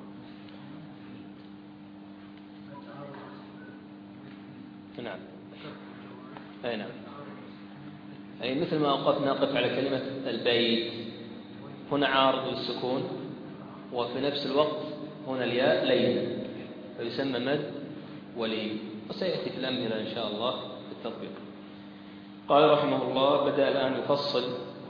نعم. أي نعم. أي مثل ما نقف على كلمة البيت، هنا عارض للسكون وفي نفس الوقت هنا الياء لين، فيسمى مد ولين، وسيأتي في الأمثلة إن شاء الله في التطبيق. قال رحمه الله: بدأ الآن يفصل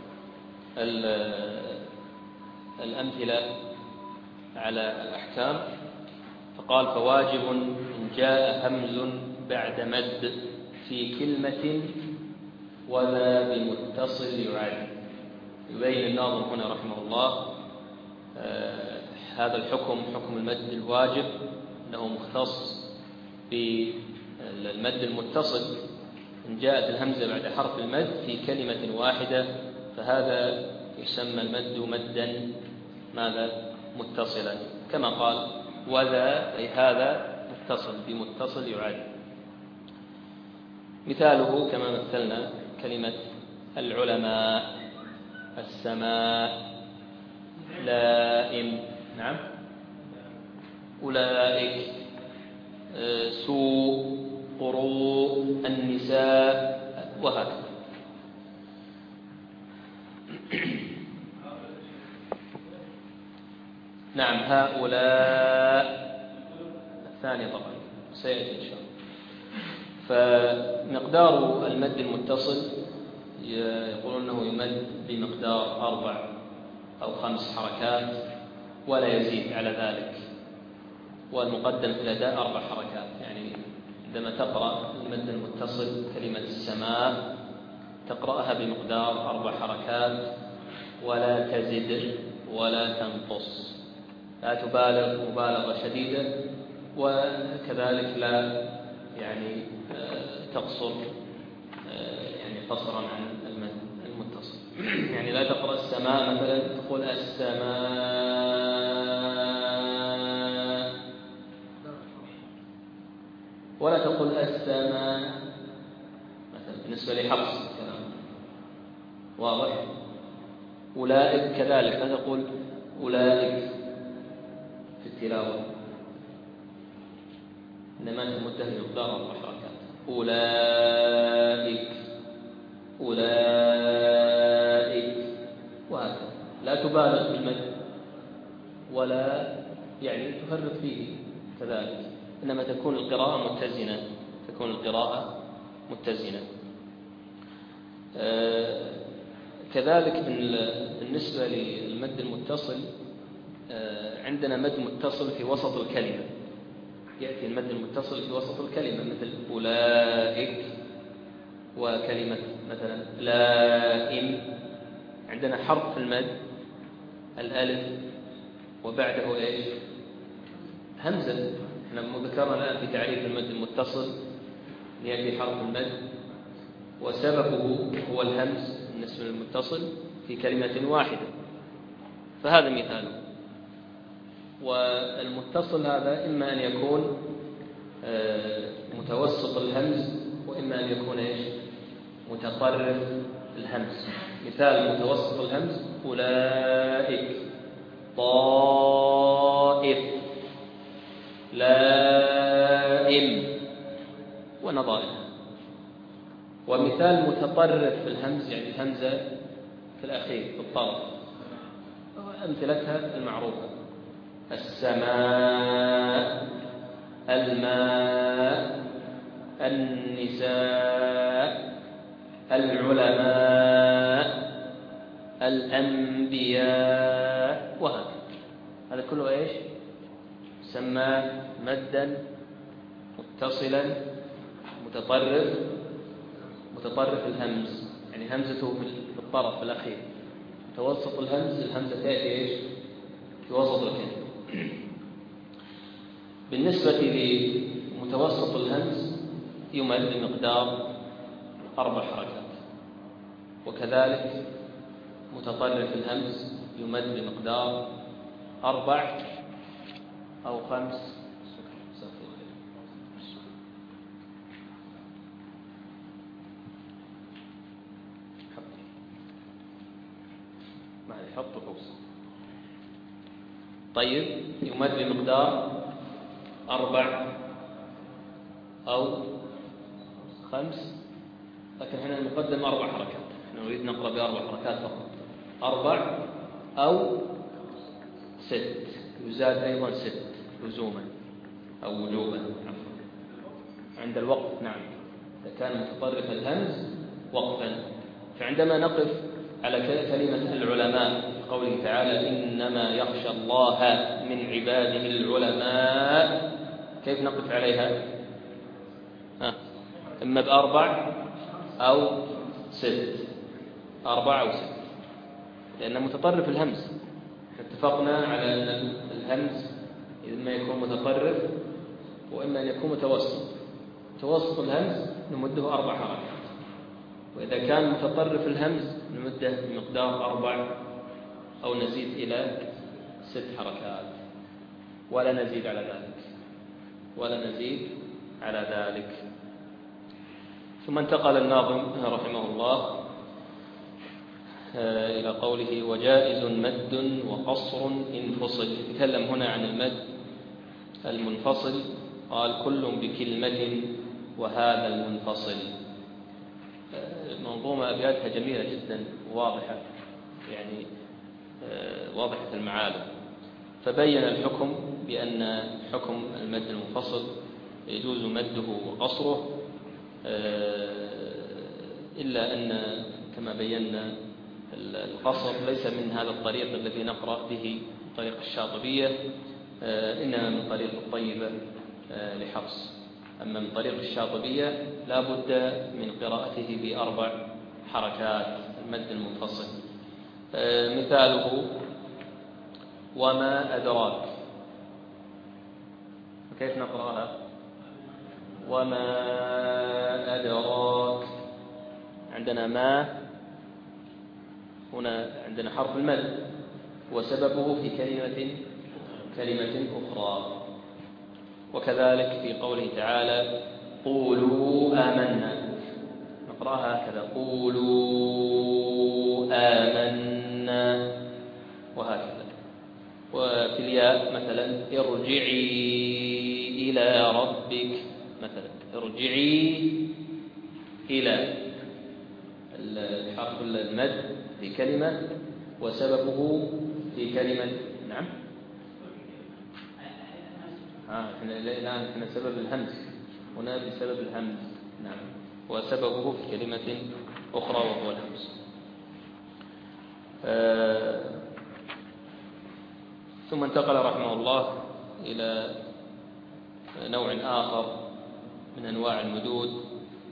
الأمثلة على الأحكام، فقال: فواجب إن جاء همز بعد مد في كلمة وذا بمتصل يعد. يبين الناظم هنا رحمه الله هذا الحكم، حكم المد الواجب، أنه مختص بالمد المتصل. إن جاءت الهمزة بعد حرف المد في كلمة واحدة فهذا يسمى المد مدا ماذا؟ متصلا، كما قال: وذا أي هذا متصل بمتصل يعد. مثاله كما مثلنا كلمة العلماء، السماء، لائم، نعم، أولئك، سوء، قروء، النساء، وهكذا. نعم، هؤلاء الثانية طبعا سيأتي إن شاء الله. فمقدار المد المتصل يقولون أنه يمد بمقدار 4 أو 5 حركات ولا يزيد على ذلك، والمقدم في الأداء 4 حركات. يعني عندما تقرأ المد المتصل كلمة السماء تقرأها بمقدار 4 حركات ولا تزد ولا تنقص، لا تبالغ مبالغة شديدة وكذلك لا يعني تقصر يعني قصرا عن المتصل. يعني لا تقرأ السماء مثلا تقول السماء، ولا تقول السماء مثلا بالنسبة لحفص الكلام واضح. أولئك كذلك لا تقول أولئك في التلاوة، إنما تمده بمقدار 4 حركات. أولئك أولئك، وهكذا لا تبالغ في المد ولا يعني تفرط فيه كذلك، إنما تكون القراءة متزنة، تكون القراءة متزنة. كذلك بالنسبة للمد المتصل عندنا مد متصل في وسط الكلمة، يأتي المد المتصل في وسط الكلمة مثل أولئك وكلمة مثلا لائم، عندنا حرف المد الألف وبعده إيش؟ همزة. احنا ذكرنا الآن في تعريف المد المتصل يأتي حرف المد وسببه هو الهمز بالنسبة للمتصل في كلمة واحدة، فهذا مثاله. والمتصل هذا إما أن يكون متوسط الهمز وإما أن يكون إيش؟ متطرف الهمز. مثال متوسط الهمز أولئك، طائف، لائم ونظائرها. ومثال متطرف الهمز يعني الهمزة في الأخير في الطرف، أمثلتها المعروفة: السماء، الماء، النساء، العلماء، الأنبياء، وهكذا. هذا كله إيش؟ سمى مدا متصلا متطرف الهمز، يعني همزته في الطرف الأخير. متوسط الهمز الهمزة تأتي إيش؟ في وسط الكلمة. بالنسبة لمتوسط الهمز يمد بمقدار 4 حركات، وكذلك متطرف الهمز يمد بمقدار 4 أو 5. حط وحوص. طيب يمد بمقدار 4 أو 5، لكن هنا نقدم 4 حركات، احنا نريد نقرأ ب4 حركات فقط. 4 أو 6، يزاد أيضا 6 لزوما أو وجوبا عند الوقف. نعم، إذا كان متطرف الهمز وقفا. فعندما نقف على كلمة العلماء قوله تعالى إنما يخشى الله من عباده العلماء، كيف نقف عليها؟ إما ب4 أو 6، 4 أو 6، لأن متطرف الهمز. اتفقنا على أن الهمز إما يكون متطرف وإما أن يكون متوسط. متوسط الهمز نمده 4 حركات، وإذا كان متطرف الهمز نمده بمقدار 4 أو نزيد إلى 6 حركات، ولا نزيد على ذلك. ثم انتقل الناظم رحمه الله إلى قوله وجائز مد وقصر انفصل. يتكلم هنا عن المد المنفصل، قال كل بكلمة وهذا المنفصل. منظومة أبياتها جميلة جدا واضحة، يعني واضحة المعالم. فبين الحكم بأن حكم المد المنفصل يجوز مده وقصره، إلا أن كما بينا القصر ليس من هذا الطريق الذي نقرأ به طريق الشاطبية، إنما من طريق الطيبة لحفص. أما من طريق الشاطبية لا بد من قراءته ب4 حركات المد المنفصل. مثاله وما أدراك، كيف نقرأها؟ وما أدراك. عندنا ما، هنا عندنا حرف المد وسببه في كلمة أخرى. وكذلك في قوله تعالى قولوا آمنا، نقرأها هكذا قولوا آمنا، وهكذا. وفي الياء مثلا ارجعي إلى ربك، مثلا ارجعي إلى، الحرف المد في كلمة وسببه في كلمة. نعم، الآن احنا سبب الهمز، هنا بسبب الهمز. نعم، وسببه في كلمة أخرى وهو الهمز. ثم انتقل رحمه الله إلى نوع آخر من أنواع المدود،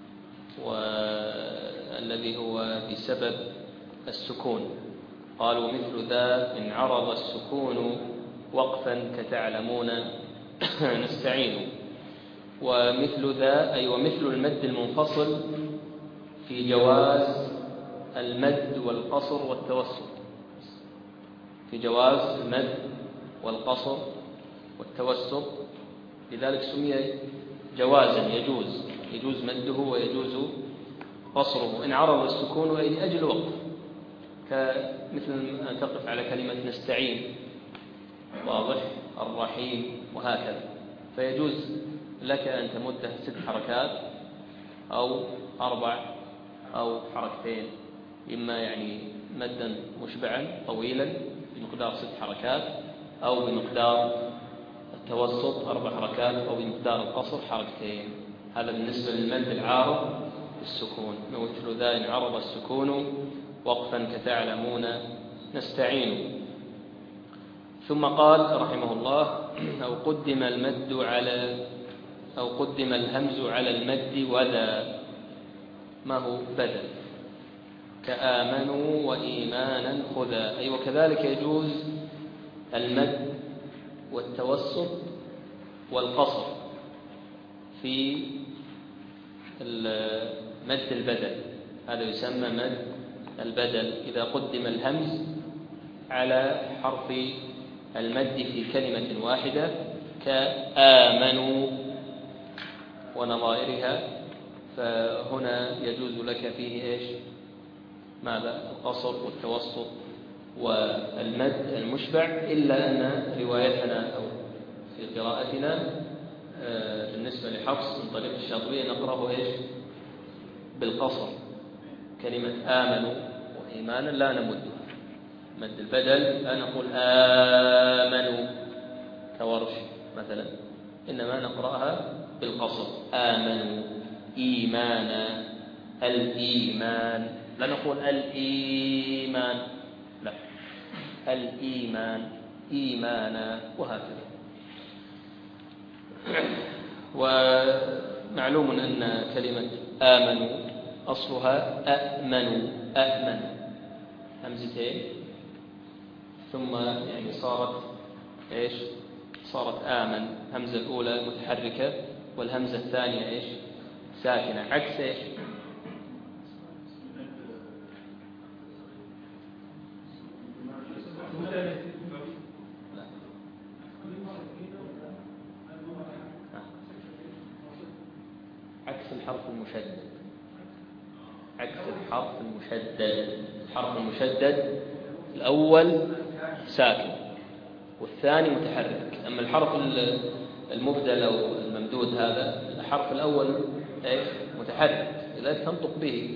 والذي هو بسبب السكون. قالوا مثل ذا إن عرض السكون وقفا كتعلمون نستعين. ومثل ذا أي ومثل المد المنفصل في جواز المد والقصر والتوسط، في جواز المد والقصر والتوسط، لذلك سمي جوازا، يجوز مده ويجوز قصره إن عرض السكون أي لأجل وقف، كمثل أن تقف على كلمة نستعين، واضح، الرحيم، وهكذا. فيجوز لك أن تمده 6 حركات أو 4 أو حركتين، إما يعني مدا مشبعا طويلا بمقدار 6 حركات، أو بمقدار التوسط 4 حركات، أو بمقدار القصر حركتين. هذا بالنسبة للمد العارض بالسكون. مثل ذا إن عرض السكون وقفا كتعلمون نستعين. ثم قال رحمه الله أو قدم الهمز على المد وذا، ما هو بدل، كآمنوا وإيمانا خذا. أي وكذلك يجوز المد والتوسط والقصر في مد البدل، هذا يسمى مد البدل إذا قدم الهمز على حرف المد في كلمة واحدة كآمنوا ونظائرها، فهنا يجوز لك فيه إيش؟ ماذا؟ القصر والتوسط والمد المشبع، إلا أن روايتنا أو في قراءتنا بالنسبة لحفص من طريق الشاطبية نقرأه إيش؟ بالقصر. كلمة آمنوا وإيمانا لا نمدها مد البدل، لا نقول آمنوا كورش مثلا، إنما نقرأها بالقصر. آمنوا إيمانا، الإيمان، لا نقول الإيمان، لا، الإيمان إيمانا، وهكذا. ومعلوم أن كلمة آمنوا أصلها أأمنوا، أأمن، همزتين، ثم يعني صارت إيش؟ صارت آمن، همزة الأولى متحركة والهمزة الثانية إيش؟ ساكنة، عكس إيش؟ عكس الحرف المشدد، عكس الحرف المشدد. الحرف المشدد الأول ساكن والثاني متحرك، أما الحرف المبدل أو الممدود هذا الحرف الأول إيش؟ متحرك، لذلك تنطق به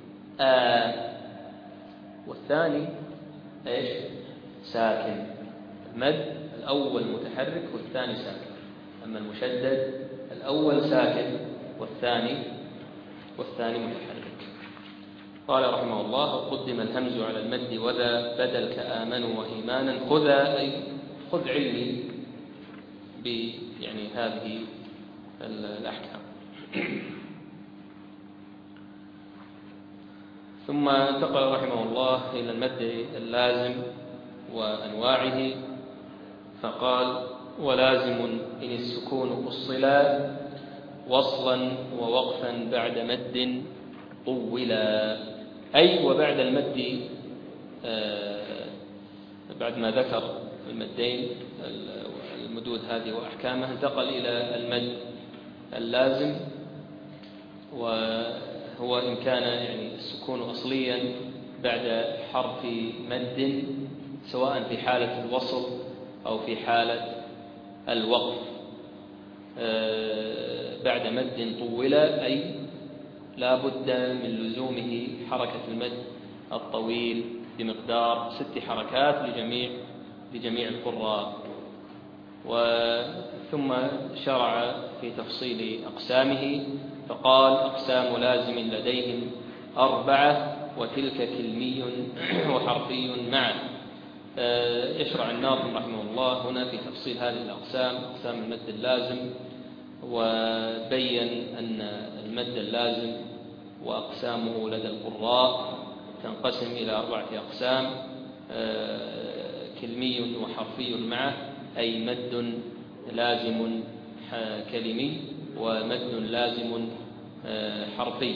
والثاني إيش؟ ساكن. المد الأول متحرك والثاني ساكن، أما المشدد الأول ساكن والثاني متحرك. قال رحمه الله قدم الهمز على المد وذا بدل كآمنوا وإيمانا خذا، أي خذ علمي يعني هذه الأحكام. ثم انتقل رحمه الله إلى المد اللازم وأنواعه، فقال: ولازم إن السكون أصلا وصلا ووقفا بعد مد طولا، أي وبعد المد بعد ما ذكر المدين المدود هذه وأحكامها انتقل إلى المد اللازم، وهو إن كان يعني السكون أصليا بعد حرف مد سواء في حالة الوصل أو في حالة الوقف بعد مد طولا، أي لا بد من لزومه حركة المد الطويل بمقدار 6 حركات لجميع القراء. ثم شرع في تفصيل أقسامه فقال: أقسام لازم لديهم 4 وتلك كلمي وحرفي معا. يشرع الناظم رحمه الله هنا في تفصيل هذه الأقسام، أقسام المد اللازم، وبين أن المد اللازم وأقسامه لدى القراء تنقسم إلى 4 أقسام: كلمي وحرفي معه، أي مد لازم كلمي ومد لازم حرفي،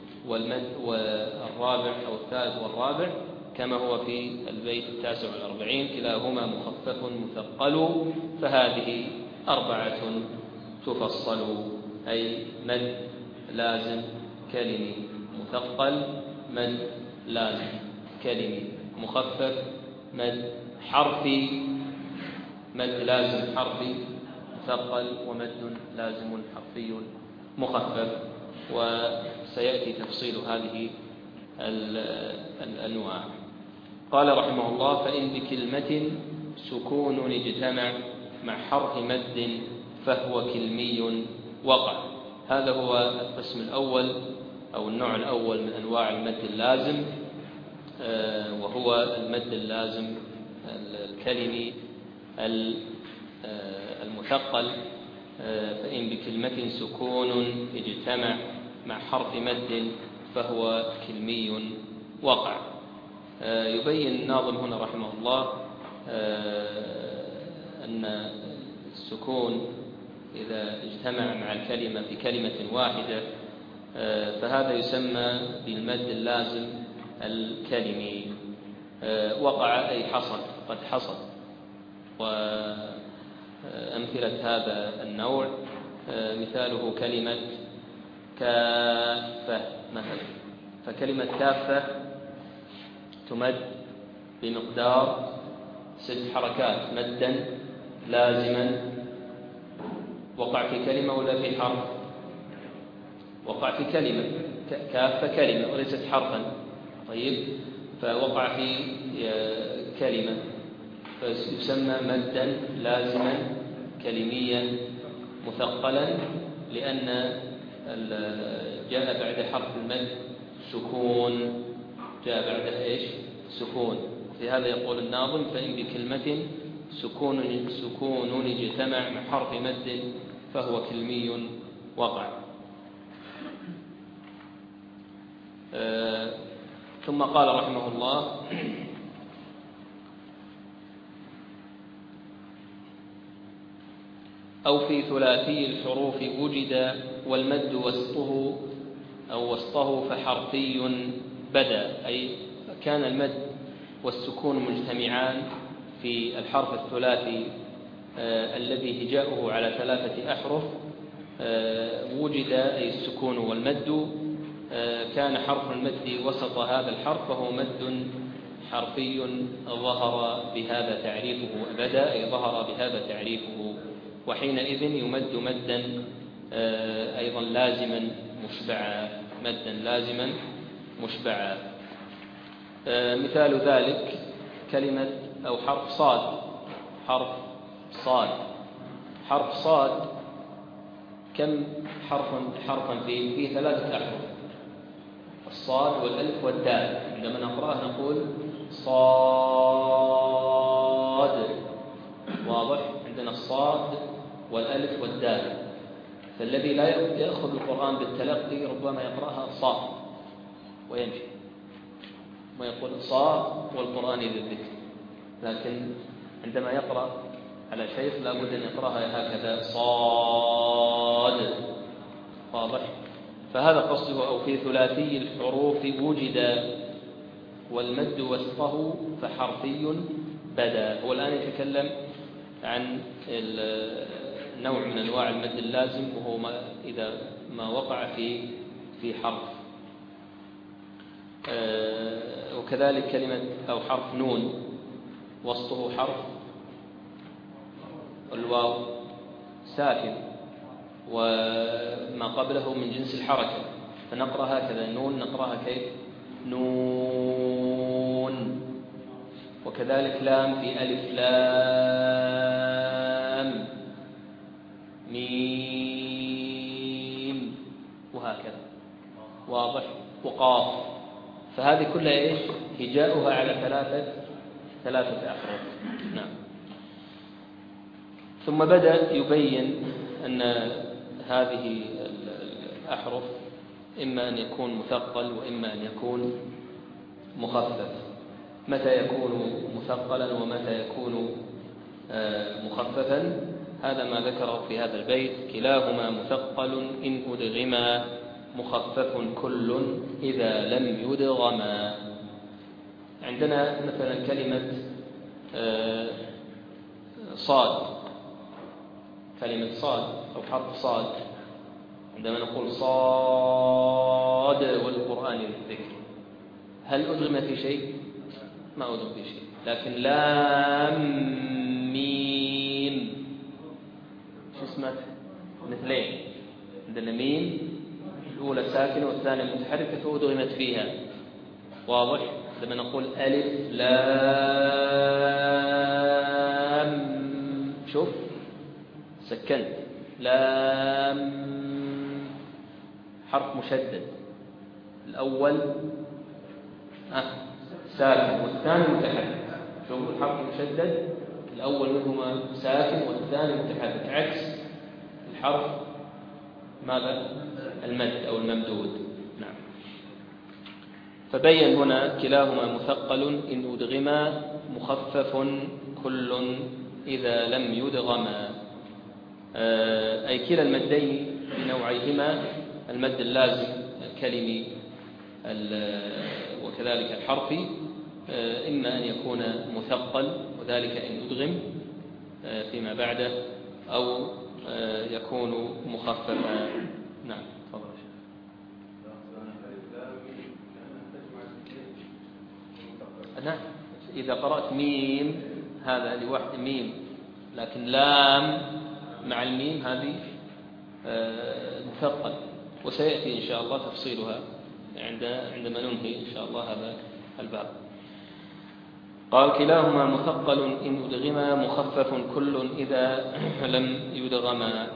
والرابع أو الثالث والرابع كما هو في البيت 49 كلاهما مخفف مثقل، فهذه 4 تفصل، أي مد لازم كلمي مثقل، مد لازم كلمي مخفف، مد حرفي، مد لازم حرفي مثقل، ومد لازم حرفي مخفف. وسيأتي تفصيل هذه الأنواع. قال رحمه الله: فإن بكلمة سكون اجتمع مع حرف مد فهو كلمي وقع. هذا هو القسم الأول أو النوع الأول من أنواع المد اللازم، وهو المد اللازم الكلمي المثقل. فإن بكلمة سكون اجتمع مع حرف مد فهو كلمي وقع. يبين الناظم هنا رحمه الله أن السكون إذا اجتمع مع الكلمة في كلمة واحدة فهذا يسمى بالمد اللازم الكلمي. وقع أي حصل، قد حصل. وأمثلة هذا النوع مثاله كلمة كافة مثلا، فكلمة كافة تمد بمقدار 6 حركات مدا لازما. وقع في كلمة ولا في حرف؟ وقع في كلمة، كافة كلمة وليست حرفا. طيب، فوقع في كلمة فيسمى مدا لازما كلميا مثقلا، لأن جاء بعد حرف المد سكون، جاء بعدها إيش؟ سكون. في هذا يقول الناظم: فإن بكلمة سكون اجتمع مع حرف مد فهو كلمي وقع. ثم قال رحمه الله: أو في ثلاثي الحروف وجد والمد وسطه فحرفي بدا، أي كان المد والسكون مجتمعان في الحرف الثلاثي الذي هجاؤه على 3 أحرف، وجد أي السكون والمد، كان حرف المد وسط هذا الحرف فهو مد حرفي ظهر بهذا تعريفه أبدا، أي ظهر بهذا تعريفه، وحينئذ يمد مدا أيضا لازما مشبعا، مدا لازما مشبعا. مثال ذلك كلمة أو حرف صاد. حرف صاد كم حرفا فيه 3 أحرف: الصاد والألف والدال. عندما نقرأه نقول صاد، واضح؟ عندنا الصاد والألف والدال. فالذي لا يأخذ القرآن بالتلقي ربما يقرأها صاد ويمشي، ويقول صا والقرآن ذي الذكر، لكن عندما يقرأ على شيخ لابد أن يقرأها هكذا صاد. واضح؟ فهذا قصده. أو في ثلاثي الحروف وجد والمد وسطه فحرفي بدا. هو الآن يتكلم عن نوع من أنواع المد اللازم، وهو إذا ما وقع في حرف. وكذلك كلمة أو حرف نون وسطه حرف الواو ساكن وما قبله من جنس الحركة، فنقرأ هكذا النون نقرأها كيف؟ نون. وكذلك لام في ألف لام ميم وهكذا. واضح؟ وقاف. فهذه كلها إيش؟ هجاؤها على ثلاثة أحرف. نعم. ثم بدأ يبين أن هذه الأحرف إما أن يكون مثقل وإما أن يكون مخفف. متى يكون مثقلا ومتى يكون مخففا هذا ما ذكره في هذا البيت. كلاهما مثقل إن أدغما مخفف كل إذا لم يدغما. عندنا مثلا كلمة صاد، كلمة صاد أو حرف صاد، عندما نقول صاد والقرآن الذكر، هل أدغم في شيء؟ ما أدغم في شيء. لكن لام ميم شو اسمه؟ مثلين. عندنا ميم الأولى ساكنة والثانية متحركة فأدغمت فيها. واضح؟ عندما نقول ألف لام، شوف سكنت، لام حرف مشدد، الأول ساكن والثاني متحرك. شوف الحرف المشدد الأول منهما ساكن والثاني متحرك، عكس الحرف ماذا؟ المد أو الممدود. نعم. فبين هنا كلاهما مثقل إن أدغما مخفف كل إذا لم يدغما. أي كلا المدين بنوعيهما، المد اللازم الكلمي وكذلك الحرفي، إما أن يكون مثقل وذلك إن أدغم فيما بعده، أو يكون مخففا. نعم. تفضل. نعم. إذا قرأت ميم هذا لوحد ميم، لكن لام مع الميم هذه مثقل، وسيأتي إن شاء الله تفصيلها عندما ننهي إن شاء الله هذا الباب. قال كلاهما مثقل إن أدغما مخفف كل إذا لم يدغما.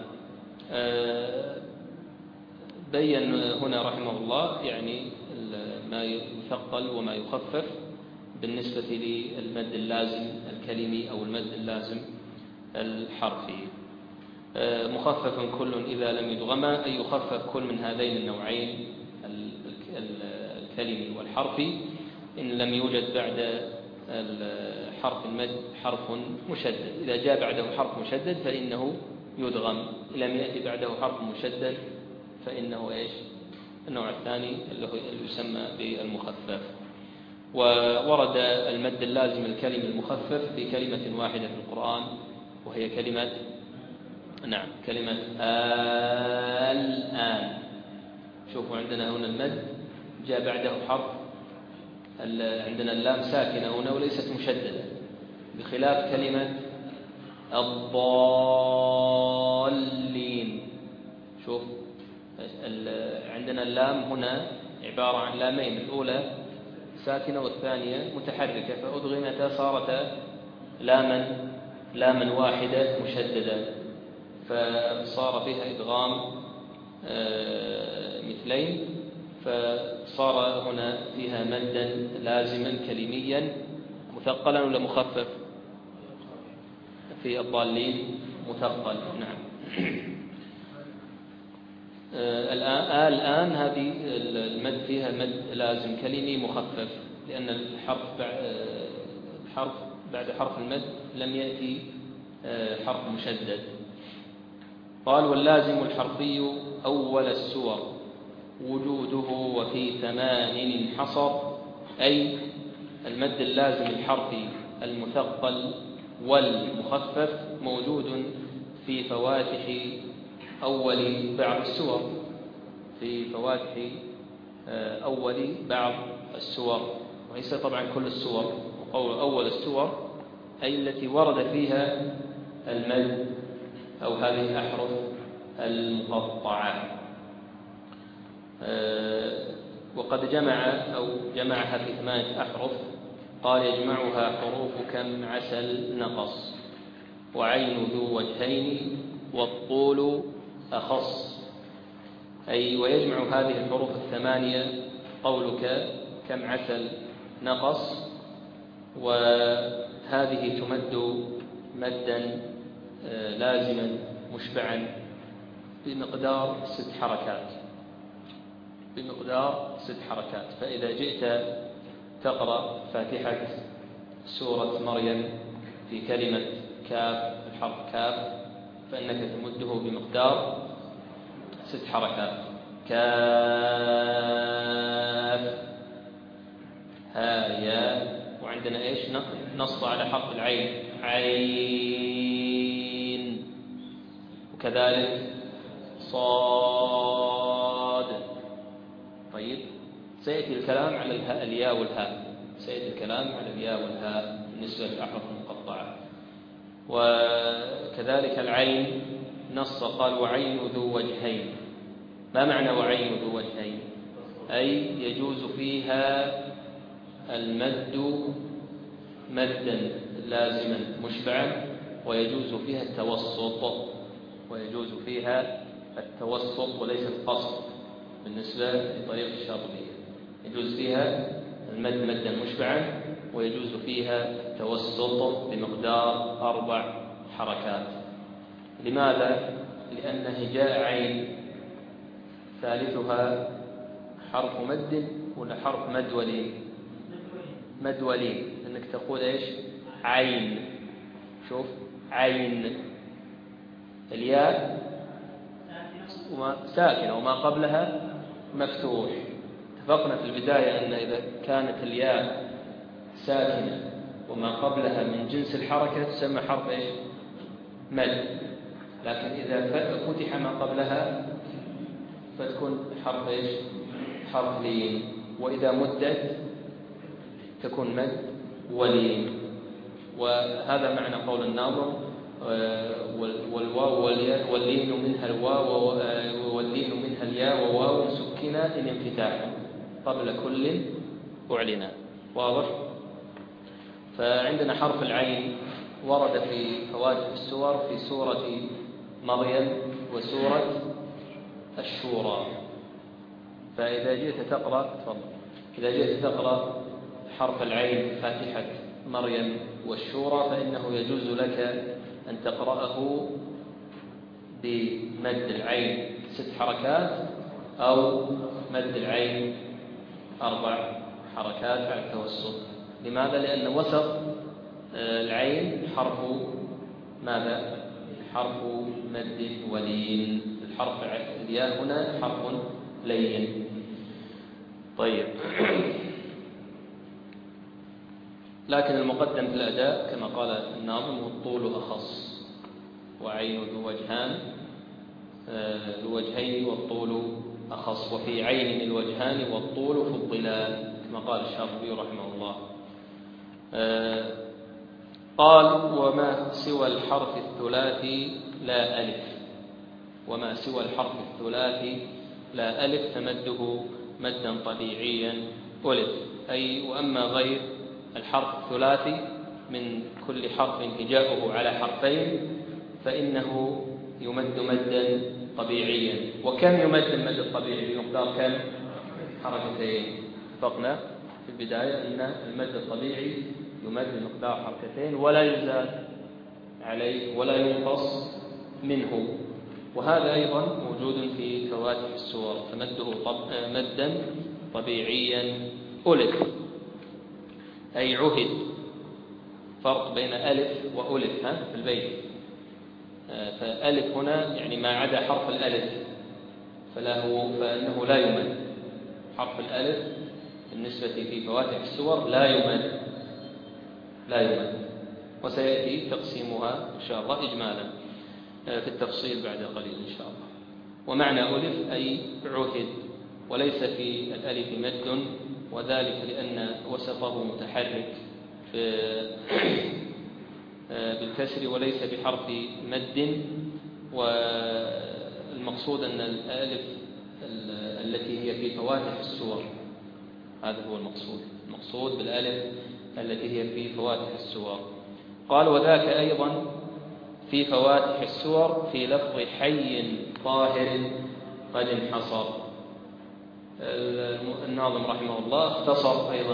بين هنا رحمه الله يعني ما يثقل وما يخفف بالنسبة للمد اللازم الكلمي أو المد اللازم الحرفي. مخفف كل إذا لم يدغما، أي يخفف كل من هذين النوعين الكلمي والحرفي إن لم يوجد بعد حرف المد حرف مشدد. إذا جاء بعده حرف مشدد فإنه يدغم، لم يأتي بعده حرف مشدد فإنه إيش؟ النوع الثاني اللي يسمى بالمخفف. وورد المد اللازم الكلمي المخفف في كلمة واحدة في القرآن، وهي كلمة كلمة الآن. شوفوا عندنا هنا المد جاء بعده حرف، عندنا اللام ساكنة هنا وليست مشددة، بخلاف كلمة الضالين. شوف عندنا اللام هنا عبارة عن لامين، الأولى ساكنة والثانية متحركة، فأدغمتا صارتا لاما واحدة مشددة، فصار فيها إدغام مثلين، فصار هنا فيها مدا لازما كلميا مثقلا ولا مخفف؟ في الضالين مثقل. نعم. الآن هذه المد فيها مد لازم كلمي مخفف، لأن الحرف بعد حرف المد لم يأتي حرف مشدد. قال واللازم الحرفي أول السور وجوده وفي 8 انحصر، أي المد اللازم الحرفي المثقل والمخفف موجود في فواتح أول بعض السور، في فواتح أول بعض السور، وليس طبعا كل السور. وقول أول السور أي التي ورد فيها المد أو هذه الأحرف المقطعة. وقد جمعها في 8 أحرف. قال يجمعها حروف كم عسل نقص، وعين ذو وجهين والطول أخص، أي ويجمع هذه الحروف 8 قولك كم عسل نقص، وهذه تمد مدا لازما مشبعا بمقدار 6 حركات. فإذا جئت تقرأ فاتحة سورة مريم في كلمة كاف، الحرف كاف، فإنك تمده بمقدار 6 حركات. كاف ها يا، وعندنا إيش نص على حرف العين عين، وكذلك صاد. طيب سيأتي الكلام على الياء والهاء، بالنسبة للأحرف المقطعة. وكذلك العين نص قال وعين ذو وجهين. ما معنى وعين ذو وجهين؟ أي يجوز فيها المد مدا لازما مشبعا، ويجوز فيها التوسط وليس القصر بالنسبة لطريق الشاطبية. يجوز فيها المد مدا مشبعا، ويجوز فيها التوسط بمقدار 4 حركات. لماذا؟ لأن هجاء عين ثالثها حرف مد ولا حرف مد ولين، أنك تقول إيش عين. شوف عين، الياء ساكنة وما قبلها مفتوح. اتفقنا في البداية أن إذا كانت الياء ساكنة وما قبلها من جنس الحركة تسمى حرف إيش مد، لكن إذا فتح ما قبلها فتكون حرف إيش حرف لين، وإذا مدت تكون مد ولين. وهذا معنى قول الناظم والواو واللين منها الواو واللين منها الياء وواو سكنا إن انفتاحا قبل كل أعلنا. واضح؟ فعندنا حرف العين ورد في فواتح السور في سورة مريم وسورة الشورى. فإذا جئت تقرأ حرف العين فاتحة مريم والشورى فإنه يجوز لك أن تقرأه بمد العين 6 حركات أو مد العين 4 حركات على التوسط. لماذا؟ لأن وسط العين حرف ماذا؟ حرف مد ولين. الحرف الياء هنا حرف لين. طيب، لكن المقدم في الأداء كما قال الناظم والطول أخص، وعين ذو وجهين والطول أخص، وفي عين الوجهان والطول فضلا كما قال الشاطبي رحمه الله. قال وما سوى الحرف الثلاثي لا ألف تمده مدا طبيعيا ألف، أي وأما غير الحرف الثلاثي من كل حرف هجاؤه على حرفين فإنه يمد مدا طبيعيا. وكم يمد المد الطبيعي؟ بمقدار كم؟ 2 حركتين. اتفقنا في البداية أن المد الطبيعي يمد بمقدار 2 ولا يزاد عليه ولا ينقص منه. وهذا أيضا موجود في فواتح السور، فمده مدا طبيعيا ألف. أي عهد. فرق بين ألف وألف في البيت. فألف هنا يعني ما عدا حرف الألف فإنه لا يمد. حرف الألف بالنسبة في فواتح السور لا يمد. وسيأتي تقسيمها إن شاء الله إجمالا في التفصيل بعد قليل إن شاء الله. ومعنى ألف أي عهد، وليس في الألف مد، وذلك لأن وسطه متحرك بالكسر وليس بحرف مد. والمقصود أن الألف التي هي في فواتح السور، هذا هو المقصود بالألف التي هي في فواتح السور. قال وذاك أيضا في فواتح السور في لفظ حي طاهر قد انحصر. الناظم رحمه الله اختصر أيضا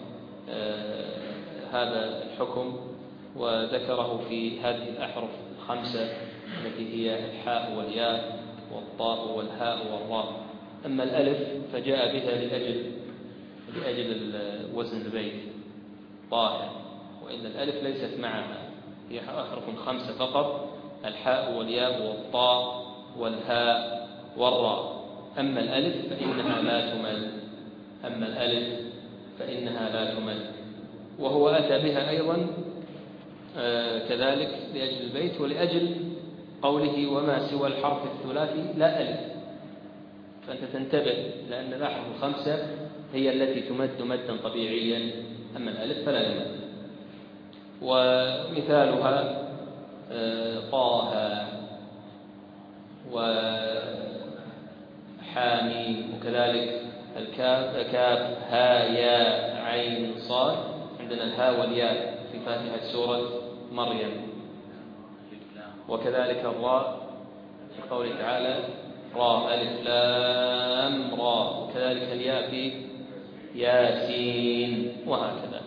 هذا الحكم وذكره في هذه الأحرف الخمسة التي هي الحاء والياء والطاء والهاء والراء. أما الألف فجاء بها لأجل وزن البيت طاهر، وإن الألف ليست معها، هي أحرف خمسة فقط: الحاء والياء والطاء والهاء والراء. أما الألف فإنها لا تمل. وهو أتى بها أيضا كذلك لأجل البيت ولأجل قوله وما سوى الحرف الثلاثي لا ألف. فأنت تنتبه لأن الأحرف الخمسة هي التي تمد مدا طبيعيا، أما الألف فلا يمد. ومثالها طه وحاميم، وكذلك كاف ها يا عين صاد. عندنا الهاء والياء في فاتحة سورة مريم، وكذلك الراء في قوله تعالى راء ألف لام راء، وكذلك الياء في ياسين، وهكذا.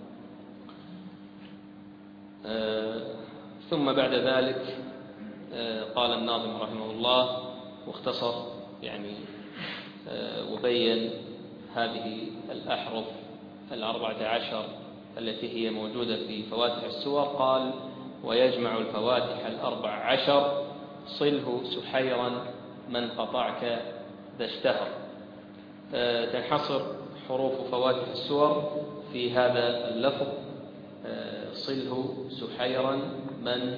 ثم بعد ذلك قال الناظم رحمه الله واختصر يعني وبين هذه الأحرف 14 التي هي موجودة في فواتح السور. قال ويجمع الفواتح 14 صله سحيرا من قطعك ذا اشتهر. تنحصر حروف فواتح السور في هذا اللفظ: صله سحيرا من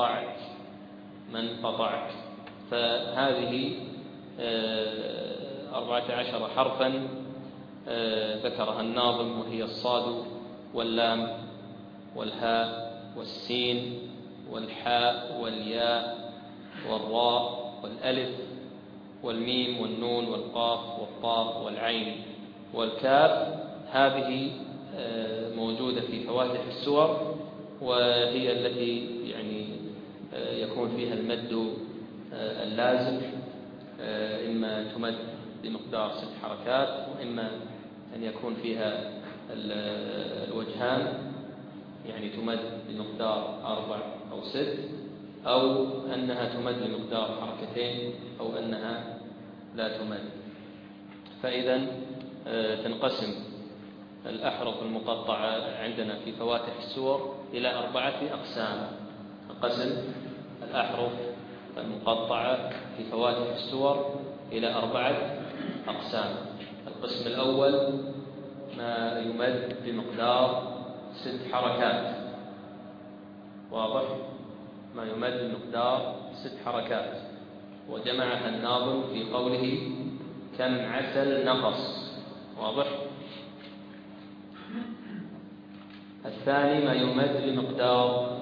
قطعك. فهذه 14 حرفا ذكرها الناظم، وهي الصاد واللام والهاء والسين والحاء والياء والراء والألف والميم والنون والقاف والطاء والعين والكاف. هذه موجودة في فواتح السور، وهي التي يعني يكون فيها المد اللازم، إما تمد بمقدار 6 حركات، وإما أن يكون فيها الوجهان، يعني تمد بمقدار 4 أو 6، أو أنها تمد بمقدار 2 حركتين، أو أنها لا تمد. فإذا تنقسم الأحرف المقطعة عندنا في فواتح السور إلى 4 أقسام. تنقسم الأحرف المقطعة في فواتح السور إلى 4 أقسام. القسم الأول ما يمد بمقدار 6 حركات، واضح؟ ما يمد بمقدار 6 حركات، وجمعها الناظم في قوله كم عسل نقص، واضح؟ الثاني ما يمد بمقدار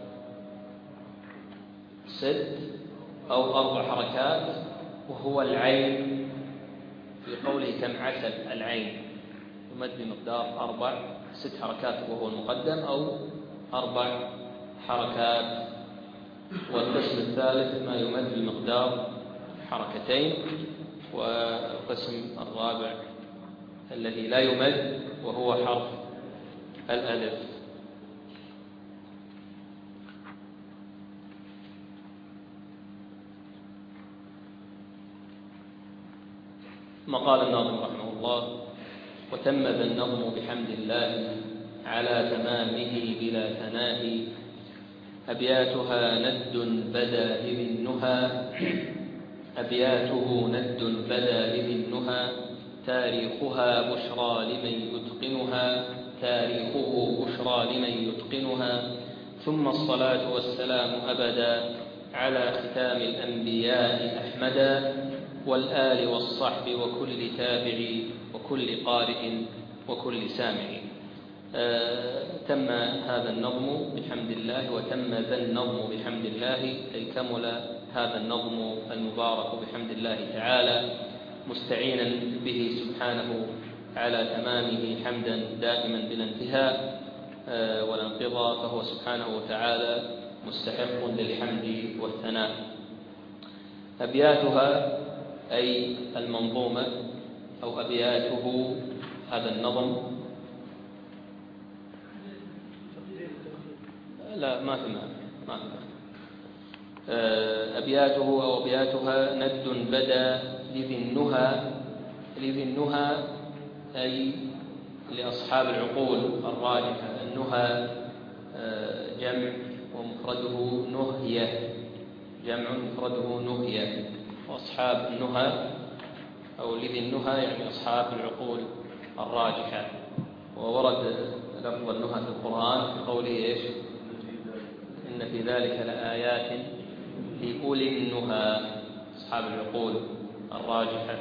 6 أو 4 حركات، وهو العين، في قوله كم عسل العين يمد بمقدار 6 حركات وهو المقدم، أو 4 حركات. والقسم الثالث ما يمد بمقدار 2 حركات. والقسم الرابع الذي لا يمد وهو حرف الألف. ما قال الناظم رحمه الله: وتم ذا النظم بحمد الله على تمامه بلا ثناء. أبياتها ند بدا لذي النهى أبياته ند بدا لذي النهى تاريخها بشرى لمن يتقنها تاريخه بشرى لمن يتقنها. ثم الصلاة والسلام أبدا على ختام الأنبياء أحمدا والآل والصحب وكل تابع وكل قارئ وكل سامع. تم هذا النظم بحمد الله وتم ذا النظم بحمد الله، أي كمل هذا النظم المبارك بحمد الله تعالى، مستعينا به سبحانه على تمامه حمدا دائما بلا انتهاء ولا انقضاء، فهو سبحانه وتعالى مستحق للحمد والثناء. أبياتها أي المنظومة أو أبياته هذا النظم، لا ما في معنى أبياته أو أبياتها ند بدا لذي النهى. لذي النهى أي لأصحاب العقول الراجحة. النهى جمع ومفرده نهية، جمع مفرده نهية، وأصحاب النهى أو لذي النهى يعني أصحاب العقول الراجحة. وورد لفظ النهى في القرآن في قوله إيش؟ إن في ذلك لآيات لأولي النهى، أصحاب العقول الراجحة.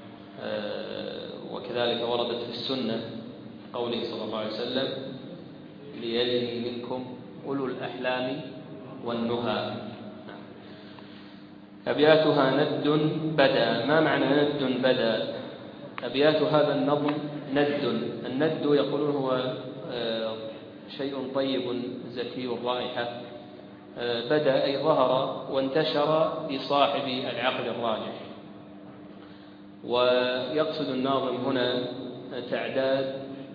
وكذلك وردت في السنة قوله صلى الله عليه وسلم ليلني منكم أولو الأحلام والنهى. أبياتها ند بدا. ما معنى ند بدا؟ أبيات هذا النظم ند. الند يقولون هو شيء طيب زكي الرائحة. بدا أي ظهر وانتشر لصاحب العقل الراجح. ويقصد الناظم هنا تعداد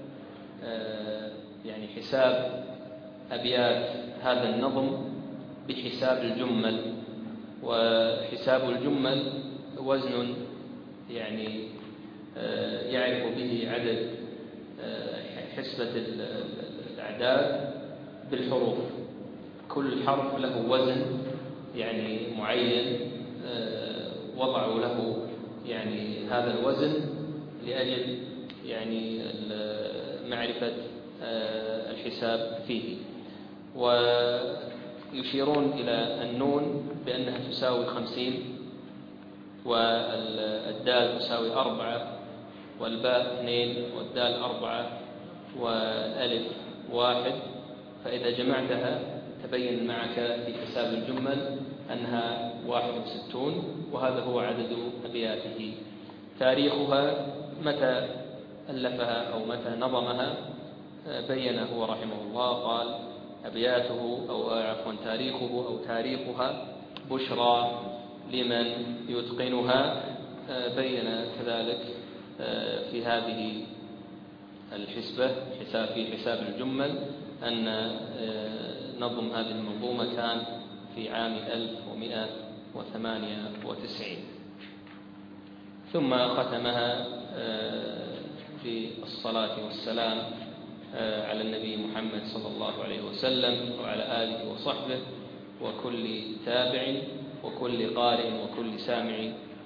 يعني حساب أبيات هذا النظم بحساب الجمل. وحساب الجمل وزن يعني يعرف به عدد حسبة الأعداد بالحروف. كل حرف له وزن يعني معين وضعوا له يعني هذا الوزن لأجل يعني معرفة الحساب فيه. ويشيرون إلى النون بأنها تساوي 50، والدال تساوي 4، والباء 2، والدال 4، والألف 1. فإذا جمعتها تبين معك في حساب الجمل أنها 61، وهذا هو عدد أبياته. تاريخها متى ألفها أو متى نظمها بين هو رحمه الله، قال أبياته أو عفوا تاريخه أو تاريخها بشرى لمن يتقنها. بين كذلك في هذه الحسبة في حساب الجمل أن نظم هذه المنظومة كان في عام 1198. ثم ختمها بالصلاة والسلام على النبي محمد صلى الله عليه وسلم وعلى آله وصحبه وكل تابع وكل قارئ وكل سامع.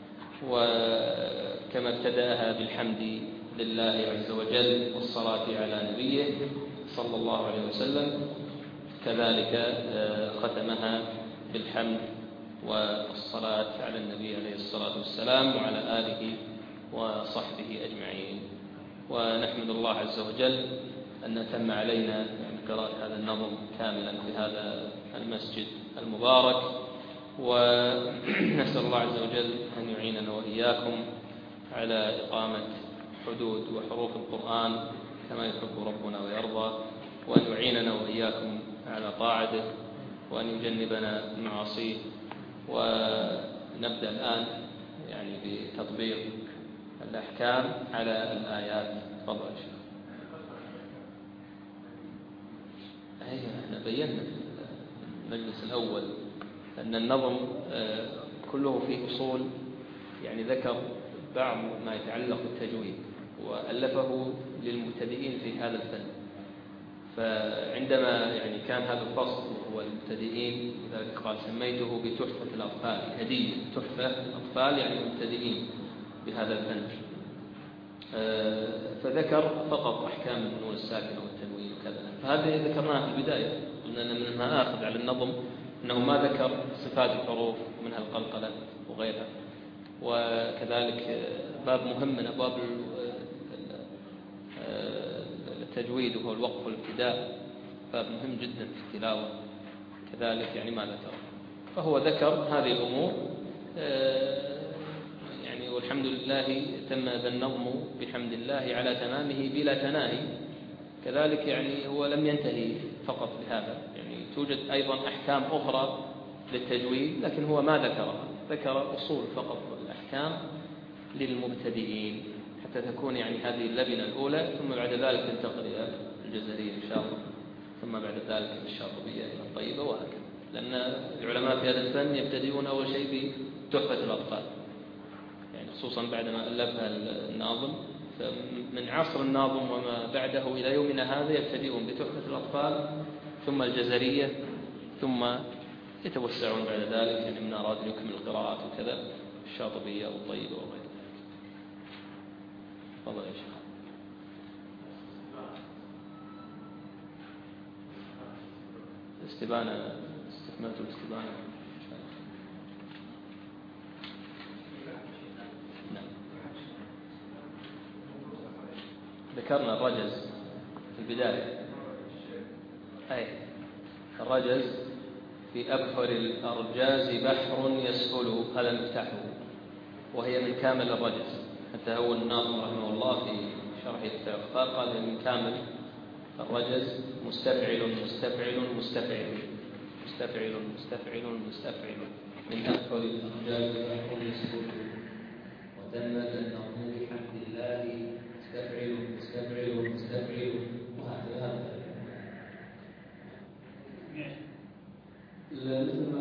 وكما ابتدأها بالحمد لله عز وجل والصلاة على نبيه صلى الله عليه وسلم، كذلك ختمها بالحمد والصلاة على النبي عليه الصلاة والسلام وعلى آله وصحبه أجمعين. ونحمد الله عز وجل أن أتم علينا قراءة هذا النظم كاملا في هذا المسجد المبارك، ونسأل الله عز وجل أن يعيننا وإياكم على إقامة حدود وحروف القرآن كما يحب ربنا ويرضى، وأن يعيننا وإياكم على طاعته، وأن يجنبنا معاصيه. ونبدأ الآن يعني بتطبيق الأحكام على الآيات. تفضل يا شيخ. احنا بينا في المجلس الأول أن النظم كله فيه أصول، يعني ذكر بعض ما يتعلق بالتجويد وألفه للمبتدئين في هذا الفن. فعندما يعني كان هذا الفصل وهو المبتدئين، لذلك قال سميته بتحفة الأطفال، هدية تحفة الأطفال يعني المبتدئين بهذا الفن. فذكر فقط أحكام النون الساكنة والتنوين وكذا، فهذه ذكرناها في البداية، قلنا أن من المآخذ على النظم أنه ما ذكر صفات الحروف ومنها القلقلة وغيرها. وكذلك باب مهم من أبواب التجويد وهو الوقف والابتداء، باب مهم جدا في التلاوة كذلك يعني ما ذكر، فهو ذكر هذه الأمور يعني والحمد لله تم هذا النظم بحمد الله على تمامه بلا تناهي. كذلك يعني هو لم ينتهي فقط بهذا، يعني توجد أيضا أحكام أخرى للتجويد لكن هو ما ذكرها، ذكر أصول فقط الأحكام للمبتدئين حتى تكون يعني هذه اللبنة الأولى، ثم بعد ذلك تنتقل إلى الجزرية إن شاء الله، ثم بعد ذلك الشاطبية إلى الطيبة وهكذا. لأن العلماء في هذا الفن يبتدئون أول شيء بتحفة الأطفال، يعني خصوصا بعدما ألفها الناظم، فمن عصر الناظم وما بعده إلى يومنا هذا يبتدئون بتحفة الأطفال ثم الجزرية ثم يتوسعون بعد ذلك، يعني من أراد أن يكمل القراءات وكذا الشاطبية والطيبة وغيرها. تفضل يا شيخ. استبانة، استكملت الاستبانة. نعم. ذكرنا الرجز في البداية، أي الرجز في أبحر الأرجاز بحر يسهل، هذا مفتاحه، وهي من كامل الرجز. حتى هو الناظم رحمه الله في شرح التغفار قال من كامل الرجز مستفعل مستفعل مستفعل مستفعل مستفعل مستفعل من أبحر الأرجاز بحر يسهل وتمت النظم بحمد الله مستفعل مستفعل مستفعل وهكذا. مثل